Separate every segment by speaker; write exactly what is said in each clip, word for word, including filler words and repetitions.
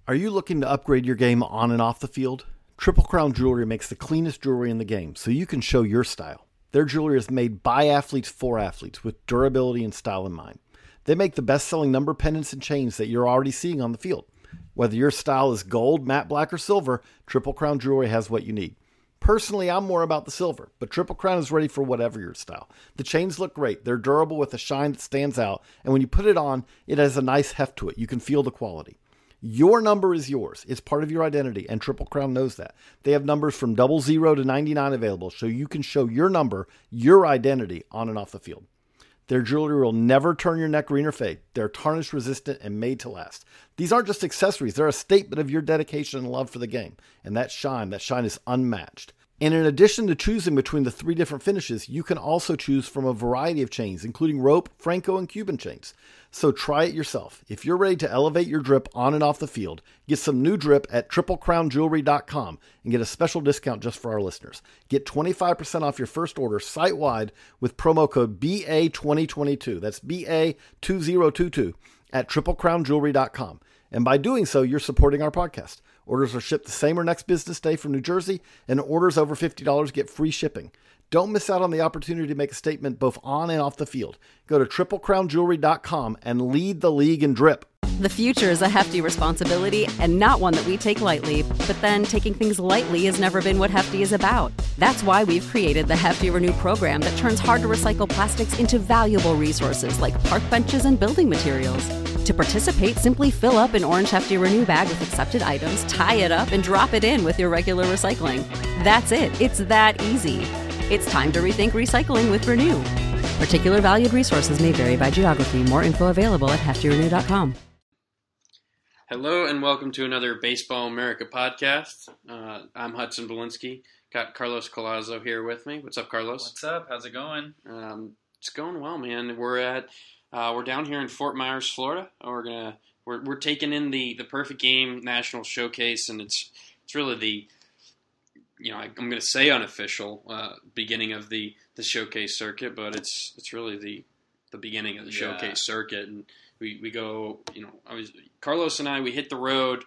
Speaker 1: Are you looking to upgrade your game on and off the field? Triple Crown Jewelry makes the cleanest jewelry in the game, so you can show your style. Their jewelry is made by athletes for athletes with durability and style in mind. They make the best-selling number pendants and chains that you're already seeing on the field. Whether your style is gold, matte black, or silver, Triple Crown Jewelry has what you need. Personally, I'm more about the silver, but Triple Crown is ready for whatever your style. The chains look great. They're durable with a shine that stands out, and when you put it on, it has a nice heft to it. You can feel the quality. Your number is yours. It's part of your identity, and Triple Crown knows that. They have numbers from double zero to ninety-nine available, so you can show your number, your identity, on and off the field. Their jewelry will never turn your neck green or fade. They're tarnish resistant and made to last. These aren't just accessories. They're a statement of your dedication and love for the game. And that shine, that shine is unmatched. And in addition to choosing between the three different finishes, you can also choose from a variety of chains, including rope, Franco, and Cuban chains. So try it yourself. If you're ready to elevate your drip on and off the field, get some new drip at triple crown jewelry dot com and get a special discount just for our listeners. Get twenty-five percent off your first order site-wide with promo code B A twenty twenty-two. That's B A two thousand twenty-two at triple crown jewelry dot com. And by doing so, you're supporting our podcast. Orders are shipped the same or next business day from New Jersey, and orders over fifty dollars get free shipping. Don't miss out on the opportunity to make a statement both on and off the field. Go to triple crown jewelry dot com and lead the league in drip.
Speaker 2: The future is a hefty responsibility and not one that we take lightly. But then taking things lightly has never been what Hefty is about. That's why we've created the Hefty Renew program that turns hard-to-recycle plastics into valuable resources like park benches and building materials. To participate, simply fill up an orange Hefty Renew bag with accepted items, tie it up, and drop it in with your regular recycling. That's it. It's that easy. It's time to rethink recycling with Renew. Particular valued resources may vary by geography. More info available at hefty renew dot com.
Speaker 3: Hello and welcome to another Baseball America podcast. Uh, I'm Hudson Belinsky. Got Carlos Collazo here with me. What's up, Carlos?
Speaker 4: What's up? How's it going?
Speaker 3: Um, it's going well, man. We're at uh, we're down here in Fort Myers, Florida. We're gonna we're we're taking in the, the Perfect Game National Showcase, and it's it's really the you know I, I'm gonna say unofficial uh, beginning of the, the showcase circuit, but it's it's really the the beginning of the
Speaker 4: Yeah.
Speaker 3: showcase circuit, and we, we go you know I was Carlos and I we hit the road.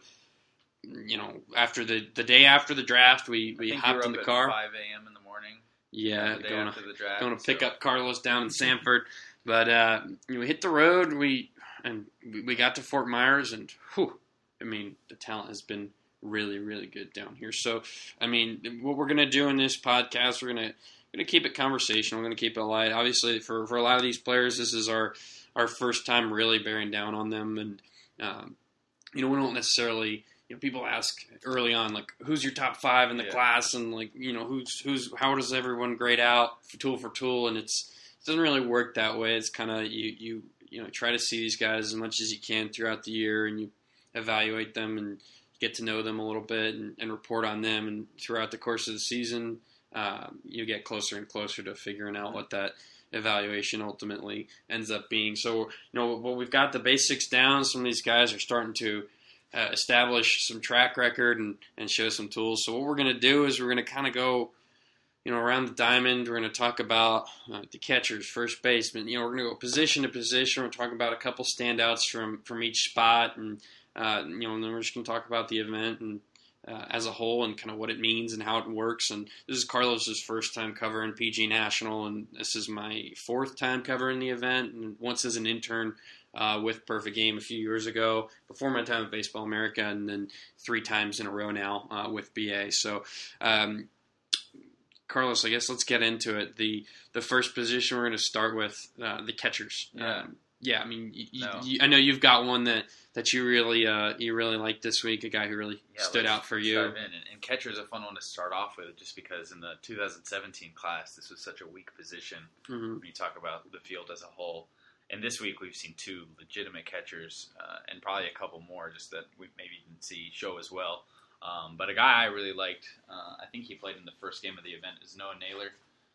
Speaker 3: You know, after the, the day after the draft, we, we hopped in the car.
Speaker 4: five a.m. in the morning.
Speaker 3: Yeah,
Speaker 4: the day
Speaker 3: going
Speaker 4: after
Speaker 3: to
Speaker 4: the draft,
Speaker 3: going to pick
Speaker 4: so.
Speaker 3: up Carlos down in Sanford, but uh, you know, we hit the road. We and we, we got to Fort Myers, and whew, I mean, the talent has been really, really good down here. So, I mean, what we're gonna do in this podcast, we're gonna gonna keep it conversational. We're gonna keep it light. Obviously, for, for a lot of these players, this is our our first time really bearing down on them, and um, you know, we don't necessarily. You know, people ask early on, like, who's your top five in the
Speaker 4: Yeah.
Speaker 3: class, and like, you know, who's who's how does everyone grade out for tool for tool, and it's it doesn't really work that way. It's kind of you you you know try to see these guys as much as you can throughout the year, and you evaluate them and get to know them a little bit, and, and report on them, and throughout the course of the season, uh, you get closer and closer to figuring out what that evaluation ultimately ends up being. So, you know, well, we've got the basics down. Some of these guys are starting to Uh, establish some track record and, and show some tools. So what we're going to do is we're going to kind of go, you know, around the diamond. We're going to talk about uh, the catchers, first baseman. You know, we're going to go position to position. We're talking about a couple standouts from, from each spot, and uh, you know, and then we're just going to talk about the event and uh, as a whole and kind of what it means and how it works. And this is Carlos's first time covering P G National, and this is my fourth time covering the event. And once as an intern. Uh, with Perfect Game a few years ago, before my time at Baseball America, and then three times in a row now uh, with B A. So, um, Carlos, I guess let's get into it. The the first position we're going to start with, uh, the catchers.
Speaker 4: Yeah.
Speaker 3: Um, yeah, I mean, you,
Speaker 4: No.
Speaker 3: you, I know you've got one that, that you really uh, you really liked this week, a guy who really
Speaker 4: Yeah,
Speaker 3: stood
Speaker 4: let's
Speaker 3: out for you.
Speaker 4: dive in. And, and catcher is a fun one to start off with, just because in the two thousand seventeen class, this was such a weak position
Speaker 3: Mm-hmm.
Speaker 4: when you talk about the field as a whole. And this week we've seen two legitimate catchers, uh, and probably a couple more just that we maybe didn't see show as well. Um, but a guy I really liked, uh, I think he played in the first game of the event, is Noah Naylor.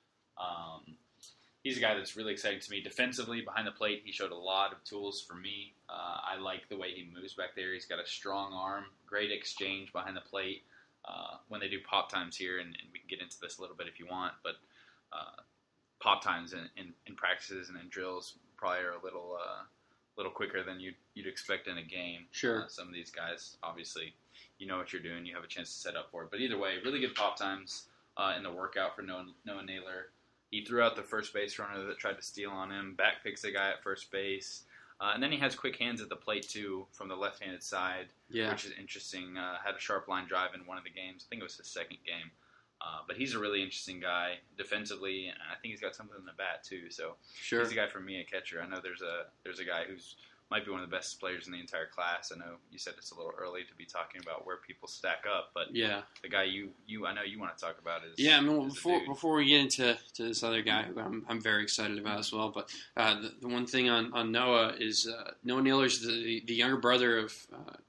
Speaker 4: Um, he's a guy that's really exciting to me. Defensively, behind the plate, he showed a lot of tools for me. Uh, I like the way he moves back there. He's got a strong arm, great exchange behind the plate. Uh, when they do pop times here, and, and we can get into this a little bit if you want, but uh, pop times in, in, in practices and in drills probably are a little uh, little quicker than you'd, you'd expect in a game.
Speaker 3: Sure.
Speaker 4: Uh, some of these guys, obviously, you know what you're doing. You have a chance to set up for it. But either way, really good pop times uh, in the workout for Noah, Noah Naylor. He threw out the first base runner that tried to steal on him, back picks the guy at first base. Uh, and then he has quick hands at the plate, too, from the left-handed side,
Speaker 3: yeah.
Speaker 4: which is interesting. Uh, had a sharp line drive in one of the games. I think it was his second game. Uh, but he's a really interesting guy defensively, and I think he's got something in the bat, too. So
Speaker 3: sure.
Speaker 4: he's a guy for me at catcher. I know there's a there's a guy who's might be one of the best players in the entire class. I know you said it's a little early to be talking about where people stack up, but
Speaker 3: yeah.
Speaker 4: the guy you, you I know you want to talk about is
Speaker 3: yeah. I mean, well,
Speaker 4: is
Speaker 3: before before we get into to this other guy who I'm I'm very excited about as well, but uh, the, the one thing on, on Noah is uh, Noah Naylor's the the younger brother of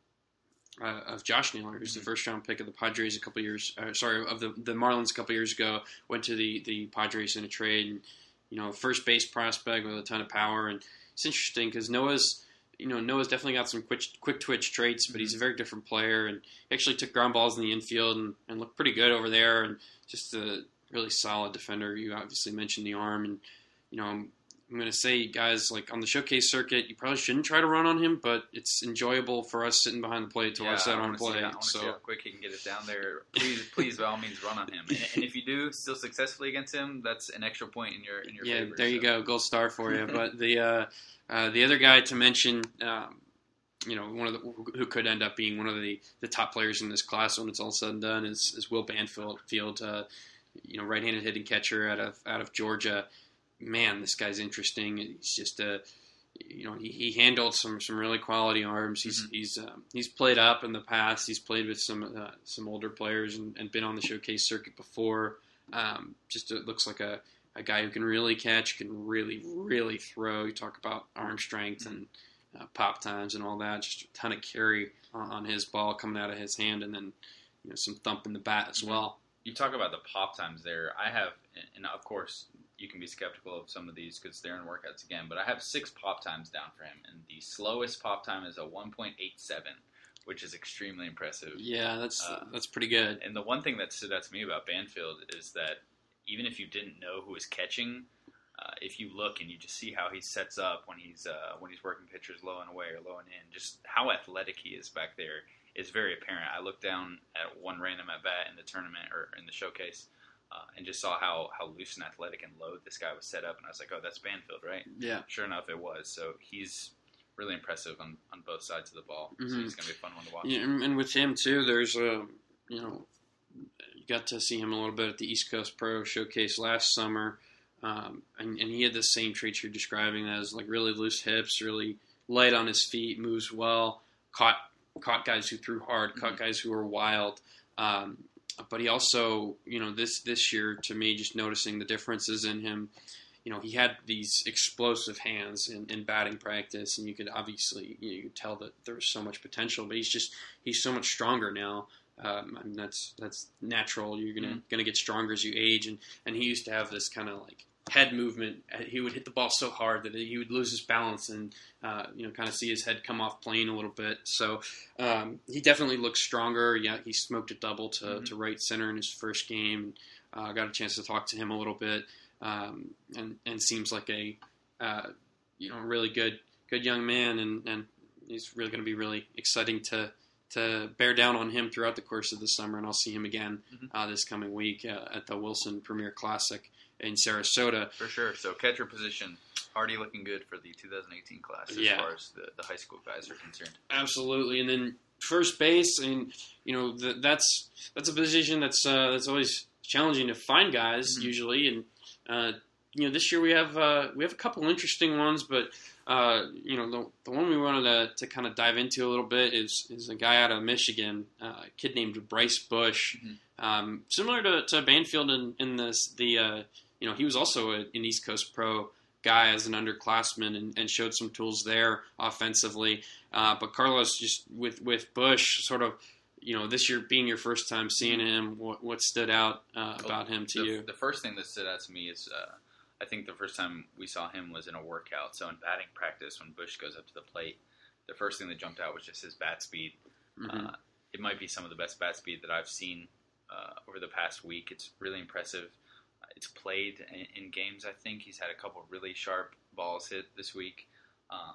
Speaker 3: uh, uh, of Josh Naylor, who's mm-hmm. the first round pick of the Padres a couple years uh, sorry of the the Marlins a couple years ago. Went to the the Padres in a trade, and you know, first base prospect with a ton of power, and it's interesting because Noah's. You know, Noah's definitely got some quick, quick twitch traits, but he's a very different player. And he actually took ground balls in the infield and, and looked pretty good over there. And just a really solid defender. You obviously mentioned the arm. And, you know, I'm, I'm going to say, guys, like on the showcase circuit, you probably shouldn't try to run on him, but it's enjoyable for us sitting behind the plate to
Speaker 4: yeah,
Speaker 3: watch that
Speaker 4: I
Speaker 3: on play.
Speaker 4: See, I want to
Speaker 3: so.
Speaker 4: see how quick he can get it down there. Please, please, by all means, run on him. And, and if you do still successfully against him, that's an extra point in your in your
Speaker 3: yeah,
Speaker 4: favor.
Speaker 3: there
Speaker 4: so.
Speaker 3: you go, gold star for you. But the uh, uh, the other guy to mention. Um, You know, one of the who could end up being one of the, the top players in this class when it's all said and done is, is Will Banfield. Field, uh, you know, right-handed hitting catcher out of out of Georgia. Man, this guy's interesting. He's just a, you know, he, he handled some, some really quality arms. He's mm-hmm. he's um, he's played up in the past. He's played with some uh, some older players and, and been on the showcase circuit before. Um, just it looks like a, a guy who can really catch, can really really throw. You talk about arm strength mm-hmm. and. Uh, pop times and all that, just a ton of carry on, on his ball coming out of his hand, and then you know some thump in the bat as well.
Speaker 4: You talk about the pop times there. I have, and of course you can be skeptical of some of these because they're in workouts again, but I have six pop times down for him, and the slowest pop time is a one point eight seven, which is extremely impressive.
Speaker 3: Yeah, that's
Speaker 4: uh,
Speaker 3: that's pretty good.
Speaker 4: And the one thing that stood out to me about Banfield is that even if you didn't know who was catching, Uh, if you look and you just see how he sets up when he's uh, when he's working pitchers low and away or low and in, just how athletic he is back there is very apparent. I looked down at one random at bat in the tournament or in the showcase uh, and just saw how, how loose and athletic and low this guy was set up, and I was like, oh, that's Banfield, right?
Speaker 3: Yeah.
Speaker 4: Sure enough, it was. So he's really impressive on, on both sides of the ball.
Speaker 3: Mm-hmm.
Speaker 4: So he's going to be a fun one to watch.
Speaker 3: Yeah, and with him too, there's a you know you got to see him a little bit at the East Coast Pro Showcase last summer. Um, and, and he had the same traits you're describing as like really loose hips, really light on his feet, moves well, caught caught guys who threw hard, mm-hmm. caught guys who were wild. Um, but he also, you know, this this year to me, just noticing the differences in him, you know, he had these explosive hands in, in batting practice, and you could obviously you, know, you could tell that there was so much potential. But he's just he's so much stronger now. Um, I mean, that's that's natural. You're gonna mm-hmm. gonna get stronger as you age, and, and he used to have this kind of like head movement. He would hit the ball so hard that he would lose his balance, and uh, you know, kind of see his head come off plane a little bit. So um, he definitely looks stronger. Yeah, he smoked a double to, mm-hmm. to right center in his first game. I uh, got a chance to talk to him a little bit, um, and and seems like a uh, you know really good good young man, and, and he's really going to be really exciting to. to bear down on him throughout the course of the summer, and I'll see him again mm-hmm. uh, this coming week uh, at the Wilson Premier Classic in Sarasota.
Speaker 4: For sure. So catcher position, already looking good for the two thousand eighteen class as
Speaker 3: yeah.
Speaker 4: far as the, the high school guys are concerned.
Speaker 3: Absolutely. And then first base, and you know the, that's that's a position that's uh, that's always challenging to find guys mm-hmm. usually, and uh, you know this year we have uh, we have a couple interesting ones, but. Uh, you know, the, the one we wanted to, to kind of dive into a little bit is is a guy out of Michigan, uh, a kid named Bryce Bush. Mm-hmm. Um, similar to, to Banfield in, in this, the uh, you know, he was also a, an East Coast Pro guy as an underclassman and, and showed some tools there offensively. Uh, but Carlos, just with, with Bush, sort of, you know, this year being your first time seeing him, what, what stood out uh, about him to
Speaker 4: the,
Speaker 3: you?
Speaker 4: The first thing that stood out to me is uh, I think the first time we saw him was in a workout. So in batting practice, when Bush goes up to the plate, the first thing that jumped out was just his bat speed. Mm-hmm. Uh, it might be some of the best bat speed that I've seen uh, over the past week. It's really impressive. It's played in, in games, I think. He's had a couple really sharp balls hit this week. Um,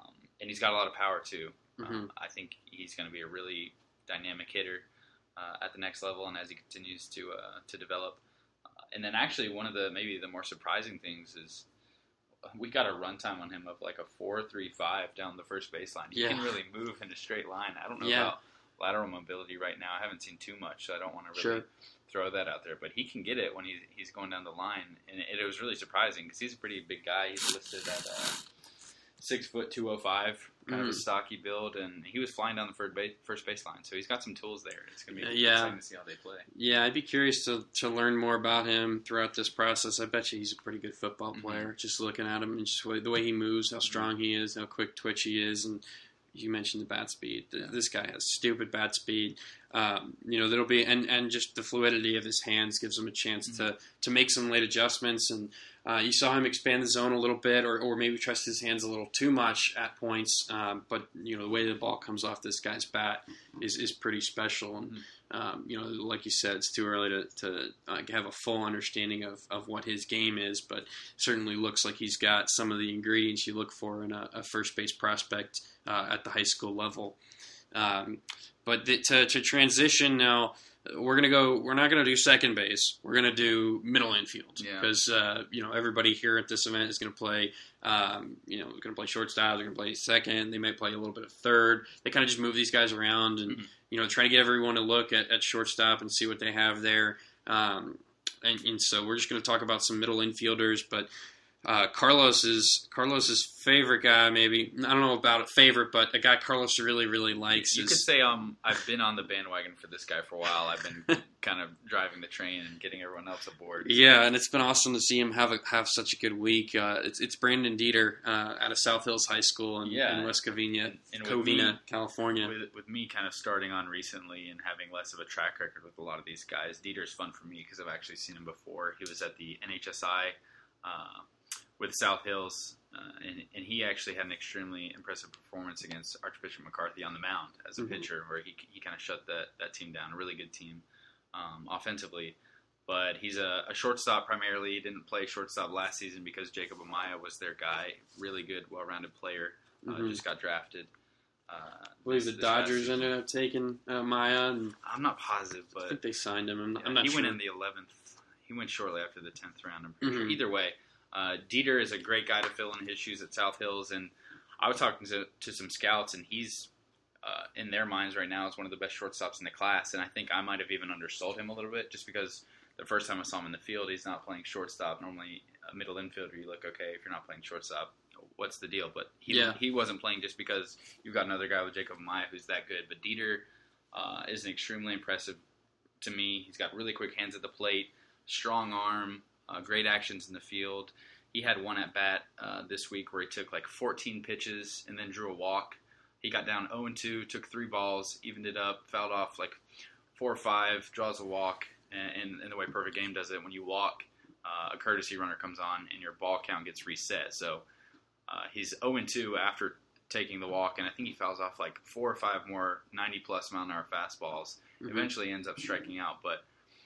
Speaker 4: and he's got a lot of power too.
Speaker 3: Mm-hmm.
Speaker 4: Um, I think he's going to be a really dynamic hitter uh, at the next level, and as he continues to uh, to develop. Uh, and then actually one of the maybe the more surprising things is we got a runtime on him of like a four three five down the first baseline. He
Speaker 3: yeah.
Speaker 4: can really move in a straight line. I don't know
Speaker 3: yeah.
Speaker 4: about lateral mobility right now. I haven't seen too much, so I don't want to really
Speaker 3: sure.
Speaker 4: throw that out there. But he can get it when he's, he's going down the line. And it, it was really surprising because he's a pretty big guy. He's listed at uh, six foot two oh five, kind
Speaker 3: mm-hmm.
Speaker 4: of a stocky build. And he was flying down the first, base, first baseline. So he's got some tools there. It's going to be
Speaker 3: yeah.
Speaker 4: exciting to see how they play.
Speaker 3: Yeah, I'd be curious to, to learn more about him throughout this process. I bet you he's a pretty good football player, mm-hmm. just looking at him and just the way he moves, how strong he is, how quick twitch he is. And you mentioned the bat speed. Yeah. This guy has stupid bat speed. Um, you know, there'll be and, and just the fluidity of his hands gives him a chance mm-hmm. to to make some late adjustments. And uh, you saw him expand the zone a little bit, or, or maybe trust his hands a little too much at points. Um, but you know, the way the ball comes off this guy's bat is is pretty special. And
Speaker 4: mm-hmm.
Speaker 3: um, you know, like you said, it's too early to to uh, have a full understanding of, of what his game is, but certainly looks like he's got some of the ingredients you look for in a, a first base prospect uh, at the high school level. Um, but the, to, to transition now, we're gonna go. We're not gonna do second base. We're gonna do middle infield because yeah. uh, you know everybody here at this event is gonna play. Um, you know, gonna play shortstop. They're gonna play second. They might play a little bit of third. They kind of just move these guys around and mm-hmm. you know try to get everyone to look at, at shortstop and see what they have there. Um, and, and so we're just gonna talk about some middle infielders, but. Uh, Carlos is Carlos's favorite guy, maybe. I don't know about a favorite, but a guy Carlos really, really likes.
Speaker 4: You
Speaker 3: is,
Speaker 4: could say um, I've been on the bandwagon for this guy for a while. I've been kind of driving the train and getting everyone else aboard. So.
Speaker 3: Yeah, and it's been awesome to see him have a, have such a good week. Uh, it's it's Brandon Dieter uh, out of South Hills High School in,
Speaker 4: yeah.
Speaker 3: in West Covina,
Speaker 4: and, and
Speaker 3: Covina,
Speaker 4: me,
Speaker 3: California.
Speaker 4: With, with me kind of starting on recently and having less of a track record with a lot of these guys, Dieter's fun for me because I've actually seen him before. He was at the N H S I uh, with South Hills, uh, and, and he actually had an extremely impressive performance against Archbishop McCarthy on the mound as a mm-hmm. pitcher, where he he kind of shut that, that team down. A really good team um, offensively. But he's a, a shortstop primarily. He didn't play shortstop last season because Jacob Amaya was their guy. Really good, well-rounded player. Uh, mm-hmm. Just got drafted. Uh,
Speaker 3: I believe the Dodgers ended up taking uh, Maya. And
Speaker 4: I'm not positive, but
Speaker 3: I think they signed him. I'm,
Speaker 4: yeah,
Speaker 3: I'm not
Speaker 4: he
Speaker 3: sure.
Speaker 4: He went in the eleventh. He went shortly after the tenth round, I'm pretty
Speaker 3: mm-hmm.
Speaker 4: sure. Either way, uh, Dieter is a great guy to fill in his shoes at South Hills. And I was talking to, to some scouts, and he's, uh, in their minds right now, is one of the best shortstops in the class. And I think I might have even undersold him a little bit just because the first time I saw him in the field, he's not playing shortstop. Normally, a middle infielder, you look, okay, if you're not playing shortstop, what's the deal? But he
Speaker 3: yeah.
Speaker 4: he wasn't playing just because you've got another guy with Jacob Amaya who's that good. But Dieter uh, is an extremely impressive to me. He's got really quick hands at the plate, strong arm, uh, great actions in the field. He had one at bat uh, this week where he took like fourteen pitches and then drew a walk. He got down oh and two, took three balls, evened it up, fouled off like four or five, draws a walk. And, and the way Perfect Game does it, when you walk, uh, a courtesy runner comes on and your ball count gets reset. So uh, he's oh and two after taking the walk, and I think he fouls off like four or five more ninety-plus mile an hour fastballs. Mm-hmm. Eventually ends up striking out, but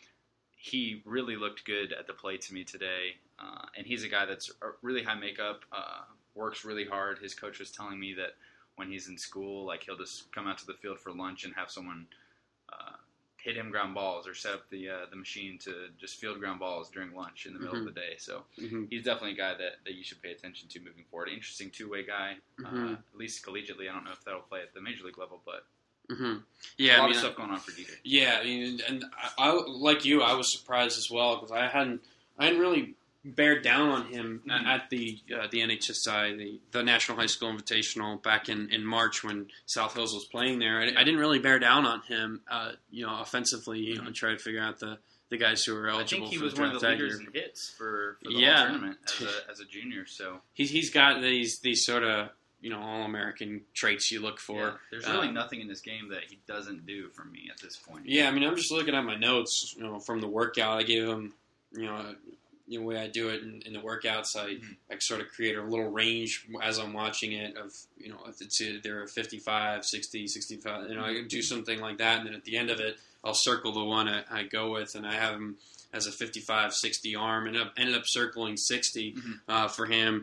Speaker 4: he really looked good at the plate to me today. Uh, and he's a guy that's really high makeup, uh, works really hard. His coach was telling me that when he's in school, like he'll just come out to the field for lunch and have someone uh, hit him ground balls or set up the uh, the machine to just field ground balls during lunch in the middle
Speaker 3: mm-hmm.
Speaker 4: of the day. So
Speaker 3: mm-hmm.
Speaker 4: he's definitely a guy that, that you should pay attention to moving forward. Interesting two-way guy,
Speaker 3: mm-hmm.
Speaker 4: uh, at least collegiately. I don't know if that'll play at the major league level, but
Speaker 3: mm-hmm. yeah,
Speaker 4: a lot
Speaker 3: I mean,
Speaker 4: of stuff going on for Dieter.
Speaker 3: Yeah, I mean, and I, I like you, I was surprised as well because I hadn't I hadn't really bared down on him
Speaker 4: mm-hmm.
Speaker 3: at the uh, the N H S I, the, the National High School Invitational back in, in March when South Hills was playing there. I,
Speaker 4: yeah.
Speaker 3: I didn't really bear down on him, uh, you know, offensively, you
Speaker 4: mm-hmm.
Speaker 3: know, and try to figure out the, the guys who were eligible.
Speaker 4: I think he
Speaker 3: for
Speaker 4: was
Speaker 3: the
Speaker 4: one of the
Speaker 3: draft
Speaker 4: leaders
Speaker 3: year.
Speaker 4: in hits for, for the
Speaker 3: yeah.
Speaker 4: whole tournament as a, as a junior. So
Speaker 3: he's he's got these these sort of you know all American traits you look for.
Speaker 4: Yeah. There's really
Speaker 3: um,
Speaker 4: nothing in this game that he doesn't do for me at this point.
Speaker 3: Yeah, I mean, I'm just looking at my notes, you know, from the workout. I gave him, you know. You know, the way I do it in, in the workouts, I,
Speaker 4: mm-hmm.
Speaker 3: I sort of create a little range as I'm watching it of, you know, if it's either a fifty-five, sixty, sixty-five, you know, I can do something like that. And then at the end of it, I'll circle the one I, I go with, and I have him as a fifty-five, sixty arm, and I ended up circling sixty
Speaker 4: mm-hmm.
Speaker 3: uh, for him.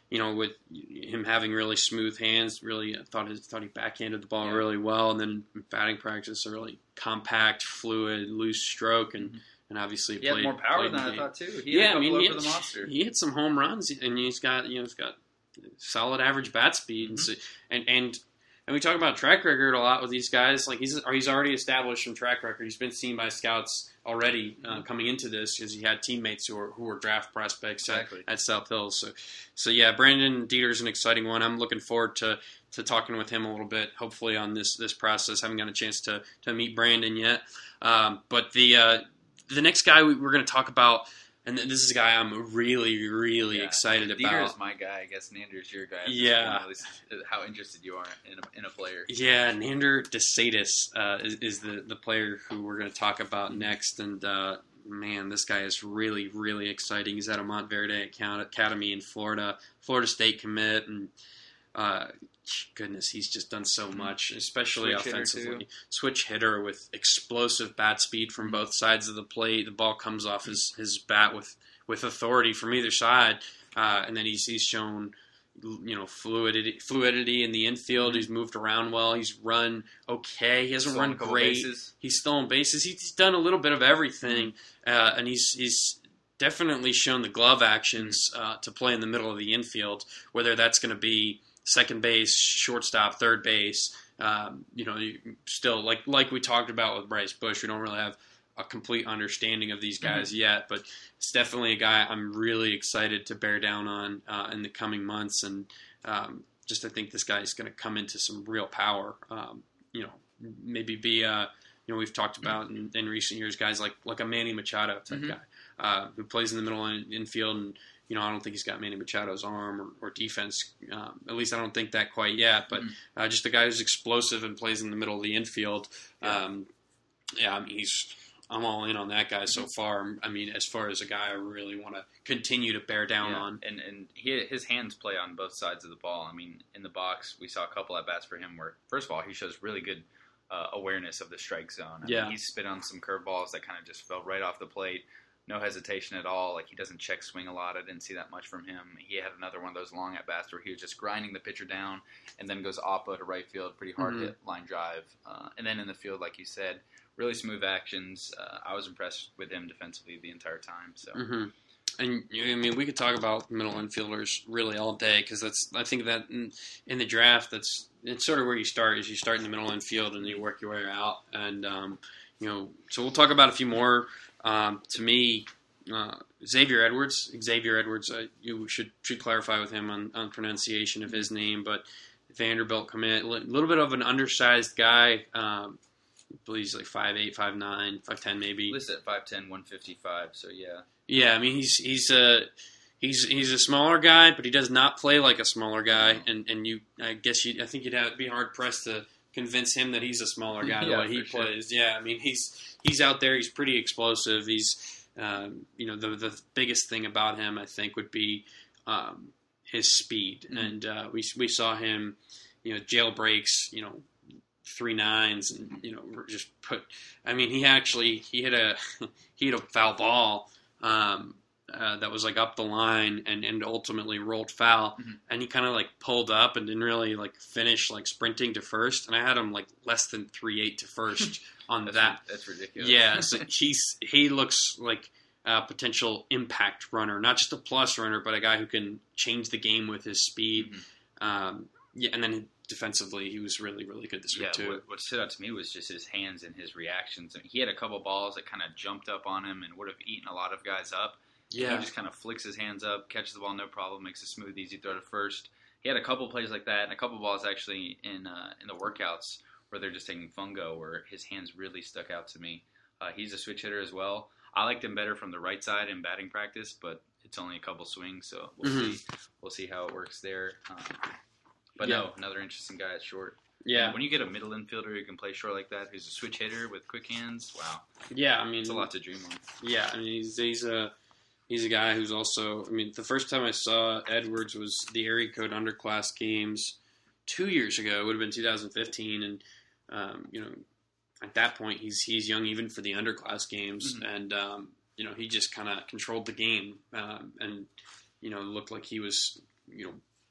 Speaker 3: you know, with him having really smooth hands, really thought his, thought he backhanded the ball yeah. really well, and then in batting practice, a really compact, fluid, loose stroke, and. Mm-hmm. And obviously,
Speaker 4: he
Speaker 3: played,
Speaker 4: had more power
Speaker 3: played
Speaker 4: than I
Speaker 3: game.
Speaker 4: thought too. He
Speaker 3: yeah,
Speaker 4: had a
Speaker 3: I mean,
Speaker 4: over
Speaker 3: he hit,
Speaker 4: the monster.
Speaker 3: he hit some home runs, and he's got you know he's got solid average bat speed, mm-hmm. and, so, and and and we talk about track record a lot with these guys. Like he's he's already established some track record. He's been seen by scouts already uh, coming into this because he had teammates who were who were draft prospects
Speaker 4: exactly.
Speaker 3: at, at South Hills. So so yeah, Brandon Dieter's an exciting one. I'm looking forward to. to talking with him a little bit, hopefully on this this process. I haven't got a chance to to meet Brandon yet, um, but the. Uh, The next guy we, we're going to talk about, and this is a guy I'm really, really
Speaker 4: yeah.
Speaker 3: excited
Speaker 4: Dieter
Speaker 3: about.
Speaker 4: is my guy. I guess Nander's your guy.
Speaker 3: Yeah.
Speaker 4: At least how interested you are in a, in a player.
Speaker 3: Yeah, Nander DeSatis uh, is, is the, the player who we're going to talk about next. And, uh, man, this guy is really, really exciting. He's at a Montverde Academy in Florida, Florida State commit, and uh, goodness, he's just done so much, especially
Speaker 4: Switch
Speaker 3: offensively.
Speaker 4: Hitter
Speaker 3: Switch hitter with explosive bat speed from both sides of the plate. The ball comes off his, his bat with, with authority from either side, uh, and then he's he's shown you know fluidity fluidity in the infield. He's moved around well. He's run okay. He hasn't
Speaker 4: Stolen
Speaker 3: run
Speaker 4: a couple
Speaker 3: great.
Speaker 4: bases.
Speaker 3: He's stolen bases. He's done a little bit of everything, uh, and he's he's. definitely shown the glove actions uh, to play in the middle of the infield, whether that's going to be second base, shortstop, third base. Um, you know, you still like like we talked about with Bryce Bush, we don't really have a complete understanding of these guys mm-hmm. yet, but it's definitely a guy I'm really excited to bear down on uh, in the coming months, and um, just I think this guy is going to come into some real power. Um, you know, maybe be a you know we've talked about in, in recent years guys like like a Manny Machado type mm-hmm. guy uh, who plays in the middle in, infield and. You know, I don't think he's got Manny Machado's arm or, or defense. Um, at least I don't think that quite yet. But uh, just a guy who's explosive and plays in the middle of the infield.
Speaker 4: Yeah,
Speaker 3: um, yeah I mean, he's I'm all in on that guy so far. I mean, as far as a guy I really want to continue to bear down
Speaker 4: yeah.
Speaker 3: on.
Speaker 4: And and he, his hands play on both sides of the ball. I mean, in the box, we saw a couple at bats for him where, first of all, he shows really good uh, awareness of the strike zone. I
Speaker 3: yeah,
Speaker 4: mean, he spit on some curveballs that kind of just fell right off the plate. No hesitation at all. Like, he doesn't check swing a lot. I didn't see that much from him. He had another one of those long at-bats where he was just grinding the pitcher down and then goes oppo to right field, pretty hard mm-hmm. hit, line drive. Uh, and then in the field, like you said, really smooth actions. Uh, I was impressed with him defensively the entire time. So,
Speaker 3: mm-hmm. And, I mean, we could talk about middle infielders really all day because that's I think that in, in the draft, that's it's sort of where you start is you start in the middle infield and you work your way out. And, um, you know, so we'll talk about a few more. Um, to me, uh, Xavier Edwards, Xavier Edwards, uh, you should should clarify with him on, on pronunciation of his name, but Vanderbilt commit, a little bit of an undersized guy. Um, I believe he's like five eight, five nine, five ten maybe.
Speaker 4: Listed at five ten, one fifty-five, so yeah.
Speaker 3: Yeah, I mean, he's he's a, he's he's a smaller guy, but he does not play like a smaller guy, and, and you, I guess you, I think you'd have, be hard-pressed to convince him that he's a smaller guy the
Speaker 4: yeah,
Speaker 3: way he
Speaker 4: sure.
Speaker 3: plays. Yeah, I mean, he's he's out there. He's pretty explosive. He's, um, you know, the the biggest thing about him, I think, would be um, his speed. Mm-hmm. And uh, we we saw him, you know, jailbreaks, you know, three nines, and you know, just put. I mean, he actually he hit a he hit a foul ball. Um, Uh, that was like up the line and, and ultimately rolled foul, mm-hmm. and he kind of like pulled up and didn't really like finish like sprinting to first, and I had him like less than three eight to first on
Speaker 4: that's
Speaker 3: that.
Speaker 4: Ri- that's ridiculous.
Speaker 3: Yeah, so he's he looks like a potential impact runner, not just a plus runner, but a guy who can change the game with his speed. Mm-hmm. Um, yeah, and then defensively, he was really really good this week
Speaker 4: yeah,
Speaker 3: too.
Speaker 4: What, what stood out to me was just his hands and his reactions. I mean, he had a couple balls that kind of jumped up on him and would have eaten a lot of guys up.
Speaker 3: Yeah.
Speaker 4: He just kind of flicks his hands up, catches the ball, no problem, makes a smooth, easy throw to first. He had a couple plays like that, and a couple balls actually in uh, in the workouts where they're just taking fungo, where his hands really stuck out to me. Uh, he's a switch hitter as well. I liked him better from the right side in batting practice, but it's only a couple swings, so we'll mm-hmm. see. We'll see how it works there. Um, but yeah. no, another interesting guy at short.
Speaker 3: Yeah.
Speaker 4: And when you get a middle infielder who can play short like that, who's a switch hitter with quick hands, wow.
Speaker 3: Yeah, I mean,
Speaker 4: it's a lot to dream on.
Speaker 3: Yeah, I mean, he's he's a. He's a guy who's also, I mean, the first time I saw Edwards was the Area Code Underclass games two years ago. It would have been two thousand fifteen. And, um, you know, at that point, he's he's young even for the underclass games. Mm-hmm. And, um, you know, he just kind of controlled the game um, and, you know, looked like he was you know,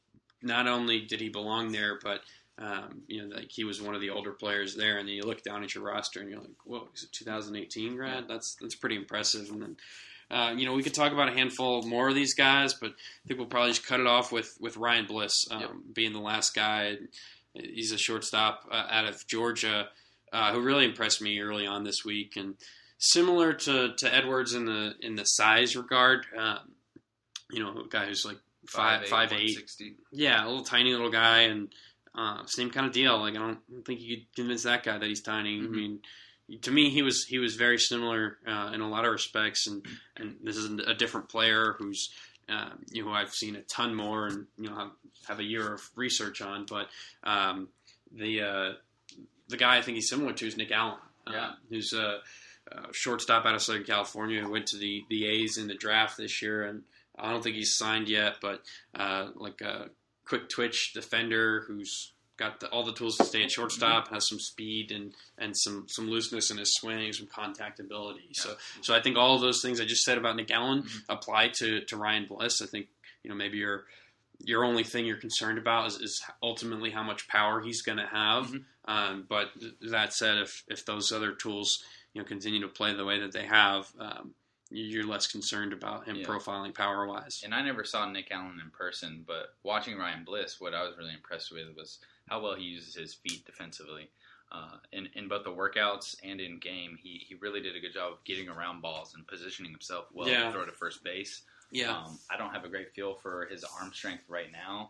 Speaker 3: not only did he belong there, but um, you know, like he was one of the older players there. And then you look down at your roster and you're like, whoa, is it two thousand eighteen grad? That's that's pretty impressive. And then. Uh, you know, we could talk about a handful more of these guys, but I think we'll probably just cut it off with, with Ryan Bliss um, yep. being the last guy. He's a shortstop uh, out of Georgia uh, who really impressed me early on this week. And similar to, to Edwards in the in the size regard, um, you know, a guy who's like five five eight, yeah, a little tiny little guy, and uh, same kind of deal. Like I don't think you could convince that guy that he's tiny. Mm-hmm. I mean. To me, he was he was very similar uh, in a lot of respects, and, and this is a different player who's uh, you know who I've seen a ton more, and you know have, have a year of research on. But um, the uh, the guy I think he's similar to is Nick Allen, uh, yeah. who's a, a shortstop out of Southern California who went to the, the A's in the draft this year, and I don't think he's signed yet, but uh, like a quick twitch defender who's got the, all the tools to stay at shortstop, has some speed and, and some, some looseness in his swing, some contact ability. Yeah. So so I think all of those things I just said about Nick Allen mm-hmm. apply to, to Ryan Bliss. I think, you know, maybe your your only thing you're concerned about is, is ultimately how much power he's going to have. Mm-hmm. Um, but that said, if if those other tools, you know, continue to play the way that they have, um, you're less concerned about him yeah. profiling power-wise.
Speaker 4: And I never saw Nick Allen in person, but watching Ryan Bliss, what I was really impressed with was how well he uses his feet defensively. Uh, in, in both the workouts and in game, he, he really did a good job of getting around balls and positioning himself well yeah. to throw to first base.
Speaker 3: Yeah.
Speaker 4: Um, I don't have a great feel for his arm strength right now,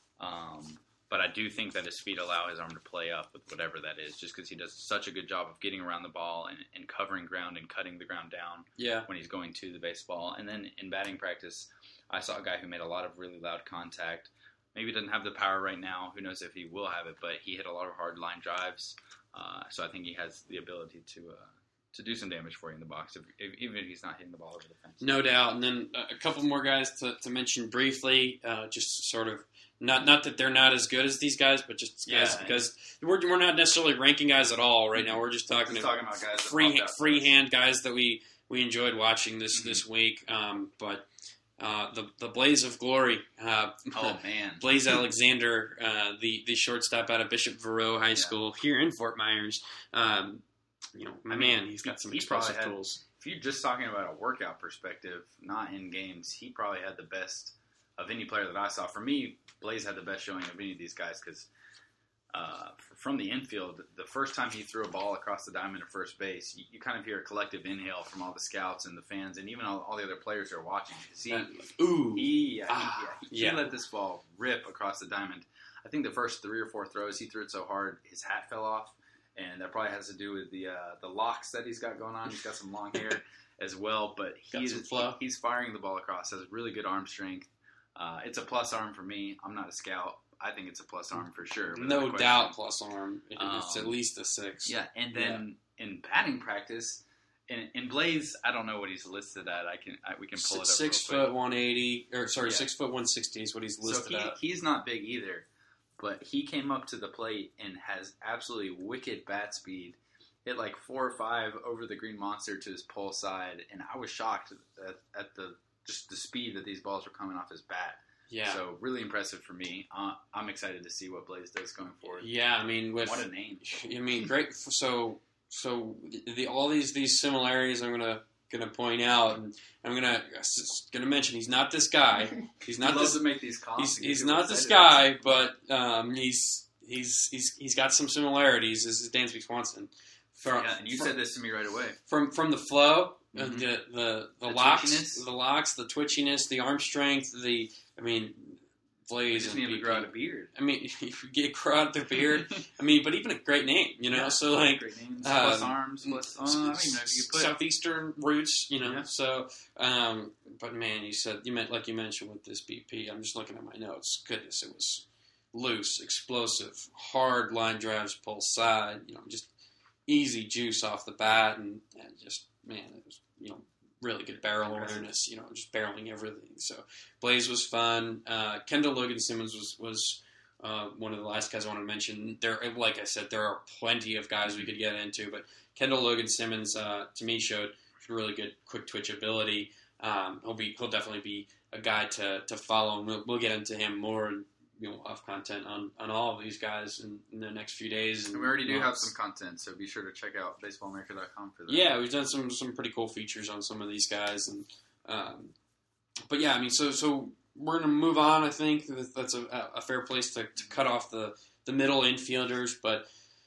Speaker 4: um, but I do think that his feet allow his arm to play up with whatever that is, just because he does such a good job of getting around the ball and, and covering ground and cutting the ground down
Speaker 3: yeah.
Speaker 4: when he's going to the baseball. And then in batting practice, I saw a guy who made a lot of really loud contact. Maybe doesn't have the power right now. Who knows if he will have it, but he hit a lot of hard line drives. Uh, so I think he has the ability to uh, to do some damage for you in the box, if, if, even if he's not hitting the ball over the fence.
Speaker 3: No doubt. And then a couple more guys to, to mention briefly, uh, just sort of, not not that they're not as good as these guys, but just
Speaker 4: yeah,
Speaker 3: guys, because we're, we're not necessarily ranking guys at all right now. We're just talking,
Speaker 4: just talking about guys
Speaker 3: free, freehand guys that we, we enjoyed watching this, mm-hmm. this week. Um, but Uh, the the Blaze of Glory. Uh,
Speaker 4: oh man,
Speaker 3: Blaze Alexander, uh, the the shortstop out of Bishop Verot High School yeah. here in Fort Myers. Um, you know, I man, mean, he's got some he explosive had, tools.
Speaker 4: If you're just talking about a workout perspective, not in games, he probably had the best of any player that I saw. For me, Blaze had the best showing of any of these guys because uh, from the infield, the first time he threw a ball across the diamond to first base, you, you kind of hear a collective inhale from all the scouts and the fans and even all, all the other players who are watching. He,
Speaker 3: uh, ooh.
Speaker 4: He, yeah,
Speaker 3: ah,
Speaker 4: he, yeah, he
Speaker 3: yeah.
Speaker 4: let this ball rip across the diamond. I think the first three or four throws, he threw it so hard, his hat fell off. And that probably has to do with the uh, the locks that he's got going on. He's got some long hair as well, but he's he, he's firing the ball across. Has really good arm strength. Uh, it's a plus arm for me. I'm not a scout. I think it's a plus arm for sure.
Speaker 3: No doubt plus arm. It's um, at least a six.
Speaker 4: Yeah, and then yeah. in batting practice, in, in Blaze, I don't know what he's listed at. I can I, we can pull it up.
Speaker 3: Six foot one eighty, or sorry, yeah. six foot one sixty is what he's listed
Speaker 4: so he,
Speaker 3: at.
Speaker 4: He's not big either. But he came up to the plate and has absolutely wicked bat speed. Hit like four or five over the green monster to his pull side, and I was shocked at, at the just the speed that these balls were coming off his bat.
Speaker 3: Yeah.
Speaker 4: So really impressive for me. Uh, I'm excited to see what Blaze does going forward.
Speaker 3: Yeah, I mean, with
Speaker 4: what a name.
Speaker 3: I mean, great. So so the all these these similarities I'm gonna. Going to point out, and I'm going to going to mention he's not this guy. He's not
Speaker 4: he
Speaker 3: this.
Speaker 4: To make these
Speaker 3: he's he's not this guy, but um, he's he's he's he's got some similarities. This is Dansby Swanson.
Speaker 4: From, yeah, and you from, said this to me right away.
Speaker 3: From from the flow, mm-hmm. uh, the the the, the locks, twitchiness. the locks, the twitchiness, the arm strength. The I mean. Blaze
Speaker 4: just need to grow out a beard.
Speaker 3: I mean, if you get grow out the beard, I mean, but even a great name, you know. Yeah, so like,
Speaker 4: great names, uh, plus arms, plus uh, I don't even know if you could put
Speaker 3: southeastern roots, you know.
Speaker 4: Yeah.
Speaker 3: So, um, but man, you said you meant like you mentioned with this B P. I'm just looking at my notes. Goodness, it was loose, explosive, hard line drives, pull side. You know, just easy juice off the bat, and, and just man, it was you know. really good barrel awareness, you know, just barreling everything. So Blaze was fun. Uh, Kendall Logan Simmons was was uh, one of the last guys I wanted to mention. There, like I said, there are plenty of guys we could get into, but Kendall Logan Simmons uh, to me showed really good quick twitch ability. Um, he'll be he'll definitely be a guy to, to follow, and we'll, we'll get into him more, you know, off content on, on all of these guys in, in the next few days. And
Speaker 4: we already do
Speaker 3: months.
Speaker 4: have some content, so be sure to check out baseball america dot com for that.
Speaker 3: Yeah, we've done some some pretty cool features on some of these guys, and um, but yeah, I mean, so so we're gonna move on. I think that's a, a fair place to, to cut off the, the middle infielders, but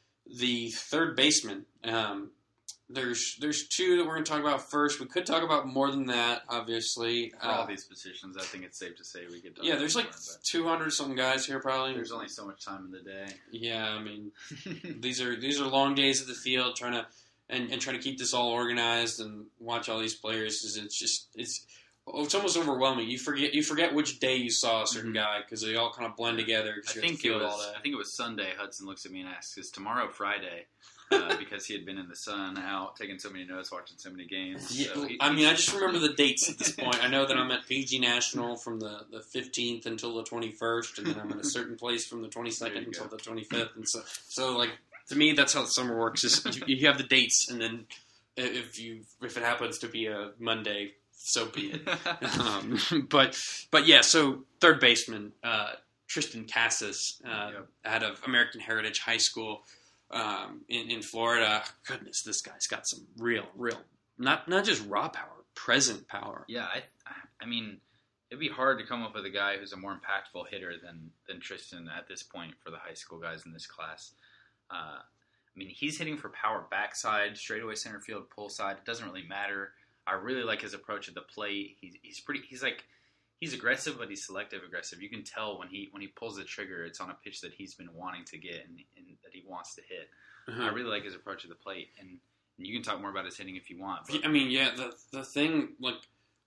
Speaker 3: the third baseman. Um, There's there's two that we're going to talk about first. We could talk about more than that, obviously.
Speaker 4: For all
Speaker 3: Uh,
Speaker 4: these positions, I think it's safe to say we could talk
Speaker 3: yeah, there's
Speaker 4: more,
Speaker 3: like
Speaker 4: but
Speaker 3: two hundred some guys here, probably.
Speaker 4: there's only so much time in the day.
Speaker 3: Yeah, I mean, these are these are long days at the field, trying to and, and trying to keep this all organized and watch all these players. Is it's just it's it's almost overwhelming. You forget you forget which day you saw a certain
Speaker 4: Mhm.
Speaker 3: guy because they all kind of blend together. 'cause
Speaker 4: I
Speaker 3: you have to
Speaker 4: think it
Speaker 3: field
Speaker 4: was
Speaker 3: all day.
Speaker 4: I think it was Sunday. Hudson looks at me and asks, "Is tomorrow Friday?" Uh, because he had been in the sun, out, taking so many notes, watching so many games.
Speaker 3: Yeah,
Speaker 4: So he-
Speaker 3: I mean, I just remember the dates at this point. I know that I'm at P G National from the, the fifteenth until the twenty-first, and then I'm in a certain place from the twenty-second
Speaker 4: There you
Speaker 3: until
Speaker 4: go.
Speaker 3: the twenty-fifth. And so, so like to me, that's how the summer works. Is you, you have the dates, and then if you if it happens to be a Monday, so be it. um, but but yeah, so third baseman uh, Tristan Casas uh,
Speaker 4: Yep.
Speaker 3: out of American Heritage High School. Um, in, in Florida, goodness, this guy's got some real, real, not not just raw power, present power.
Speaker 4: Yeah, I, I mean, it'd be hard to come up with a guy who's a more impactful hitter than than Tristan at this point for the high school guys in this class. Uh, I mean, he's hitting for power backside, straightaway center field, pull side. It doesn't really matter. I really like his approach at the plate. He's he's pretty. He's like he's aggressive, but he's selective aggressive. You can tell when he when he pulls the trigger, it's on a pitch that he's been wanting to get and, and that he wants to hit.
Speaker 3: Uh-huh.
Speaker 4: I really like his approach at the plate, and, and you can talk more about his hitting if you want. But
Speaker 3: I mean, yeah, the the thing, like,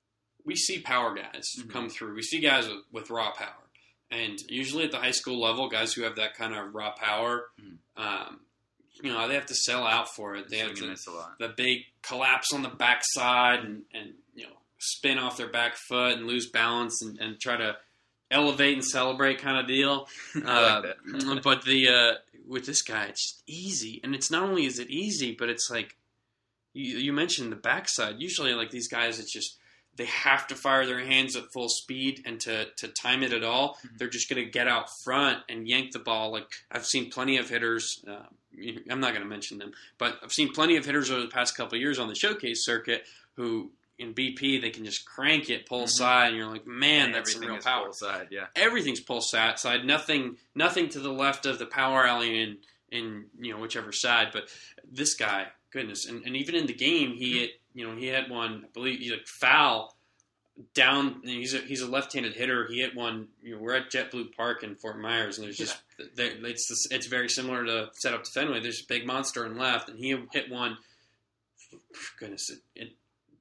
Speaker 3: we see power guys
Speaker 4: Mhm.
Speaker 3: come through. We see guys with, with raw power, and usually at the high school level, guys who have that kind of raw power,
Speaker 4: Mhm.
Speaker 3: um, you know, they have to sell out for it. They have
Speaker 4: swing and
Speaker 3: to
Speaker 4: miss a lot.
Speaker 3: the big collapse on the backside and, and you know spin off their back foot and lose balance and, and try to elevate and celebrate kind of deal.
Speaker 4: I
Speaker 3: Uh,
Speaker 4: like that.
Speaker 3: but the uh, with this guy, it's just easy, and it's not only is it easy, but it's like you, you mentioned the backside. Usually, like these guys, it's just they have to fire their hands at full speed, and to, to time it at all,
Speaker 4: Mm-hmm.
Speaker 3: they're just going to get out front and yank the ball. Like I've seen plenty of hitters. Uh, I'm not going to mention them, but I've seen plenty of hitters over the past couple of years on the showcase circuit who, in B P, they can just crank it pull
Speaker 4: Mhm.
Speaker 3: side, and you're like, man,
Speaker 4: And
Speaker 3: that's some
Speaker 4: everything
Speaker 3: real
Speaker 4: is
Speaker 3: power.
Speaker 4: full side, yeah.
Speaker 3: Everything's pull side, side. Nothing, nothing to the left of the power alley in, in you know whichever side. But this guy, goodness, and, and even in the game, he hit, you know, he had one. I believe he like foul down. He's a he's a left-handed hitter. He hit one. You know, we're at JetBlue Park in Fort Myers, and there's just there, it's this, it's very similar to set up to Fenway. There's a big monster in left, and he hit one. Goodness, it, it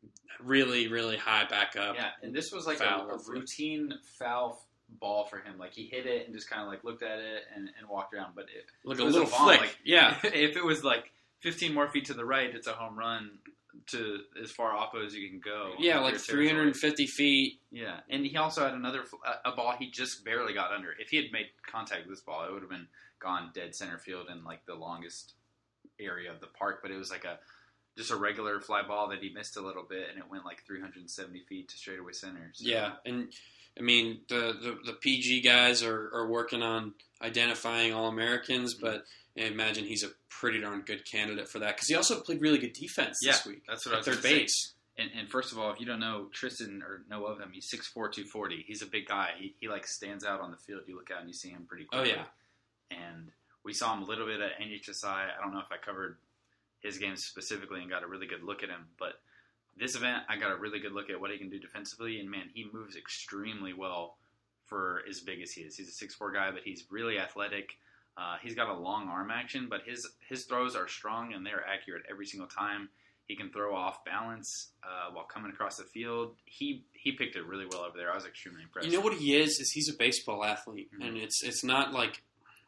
Speaker 3: really really high back up.
Speaker 4: Yeah, and this was like
Speaker 3: Foul
Speaker 4: a, a
Speaker 3: over it.
Speaker 4: routine foul ball for him. Like he hit it and just kind of like looked at it and, and walked around. But it,
Speaker 3: Like
Speaker 4: it
Speaker 3: a
Speaker 4: was
Speaker 3: little
Speaker 4: bomb.
Speaker 3: flick.
Speaker 4: Like,
Speaker 3: Yeah.
Speaker 4: if it was like fifteen more feet to the right, it's a home run to as far oppo as you can go.
Speaker 3: Yeah,
Speaker 4: in
Speaker 3: like
Speaker 4: your
Speaker 3: three hundred
Speaker 4: territory.
Speaker 3: fifty feet.
Speaker 4: Yeah, and he also had another fl- a, a ball he just barely got under. If he had made contact with this ball, it would have been gone dead center field in like the longest area of the park. But it was like a just a regular fly ball that he missed a little bit, and it went like three hundred seventy feet to straightaway center. So.
Speaker 3: Yeah, and I mean the, the, the P G guys are, are working on identifying All Americans, but I imagine he's a pretty darn good candidate for that because he also played really good defense
Speaker 4: Yeah,
Speaker 3: this week.
Speaker 4: that's what I
Speaker 3: at
Speaker 4: was
Speaker 3: third
Speaker 4: gonna say.
Speaker 3: base.
Speaker 4: And, and first of all, if you don't know Tristan or know of him, he's six four, two forty. He's a big guy. He, he like stands out on the field. You look out and you see him pretty
Speaker 3: Oh
Speaker 4: quickly.
Speaker 3: yeah,
Speaker 4: And we saw him a little bit at N H S I. I don't know if I covered his games specifically and got a really good look at him, but this event I got a really good look at what he can do defensively. And man, he moves extremely well for as big as he is. He's a six four guy, but he's really athletic. Uh, he's got a long arm action, but his his throws are strong and they're accurate every single time. He can throw off balance uh, while coming across the field. He he picked it really well over there. I was extremely impressed.
Speaker 3: you know what he is? Is he's a baseball athlete,
Speaker 4: Mhm.
Speaker 3: and it's it's not like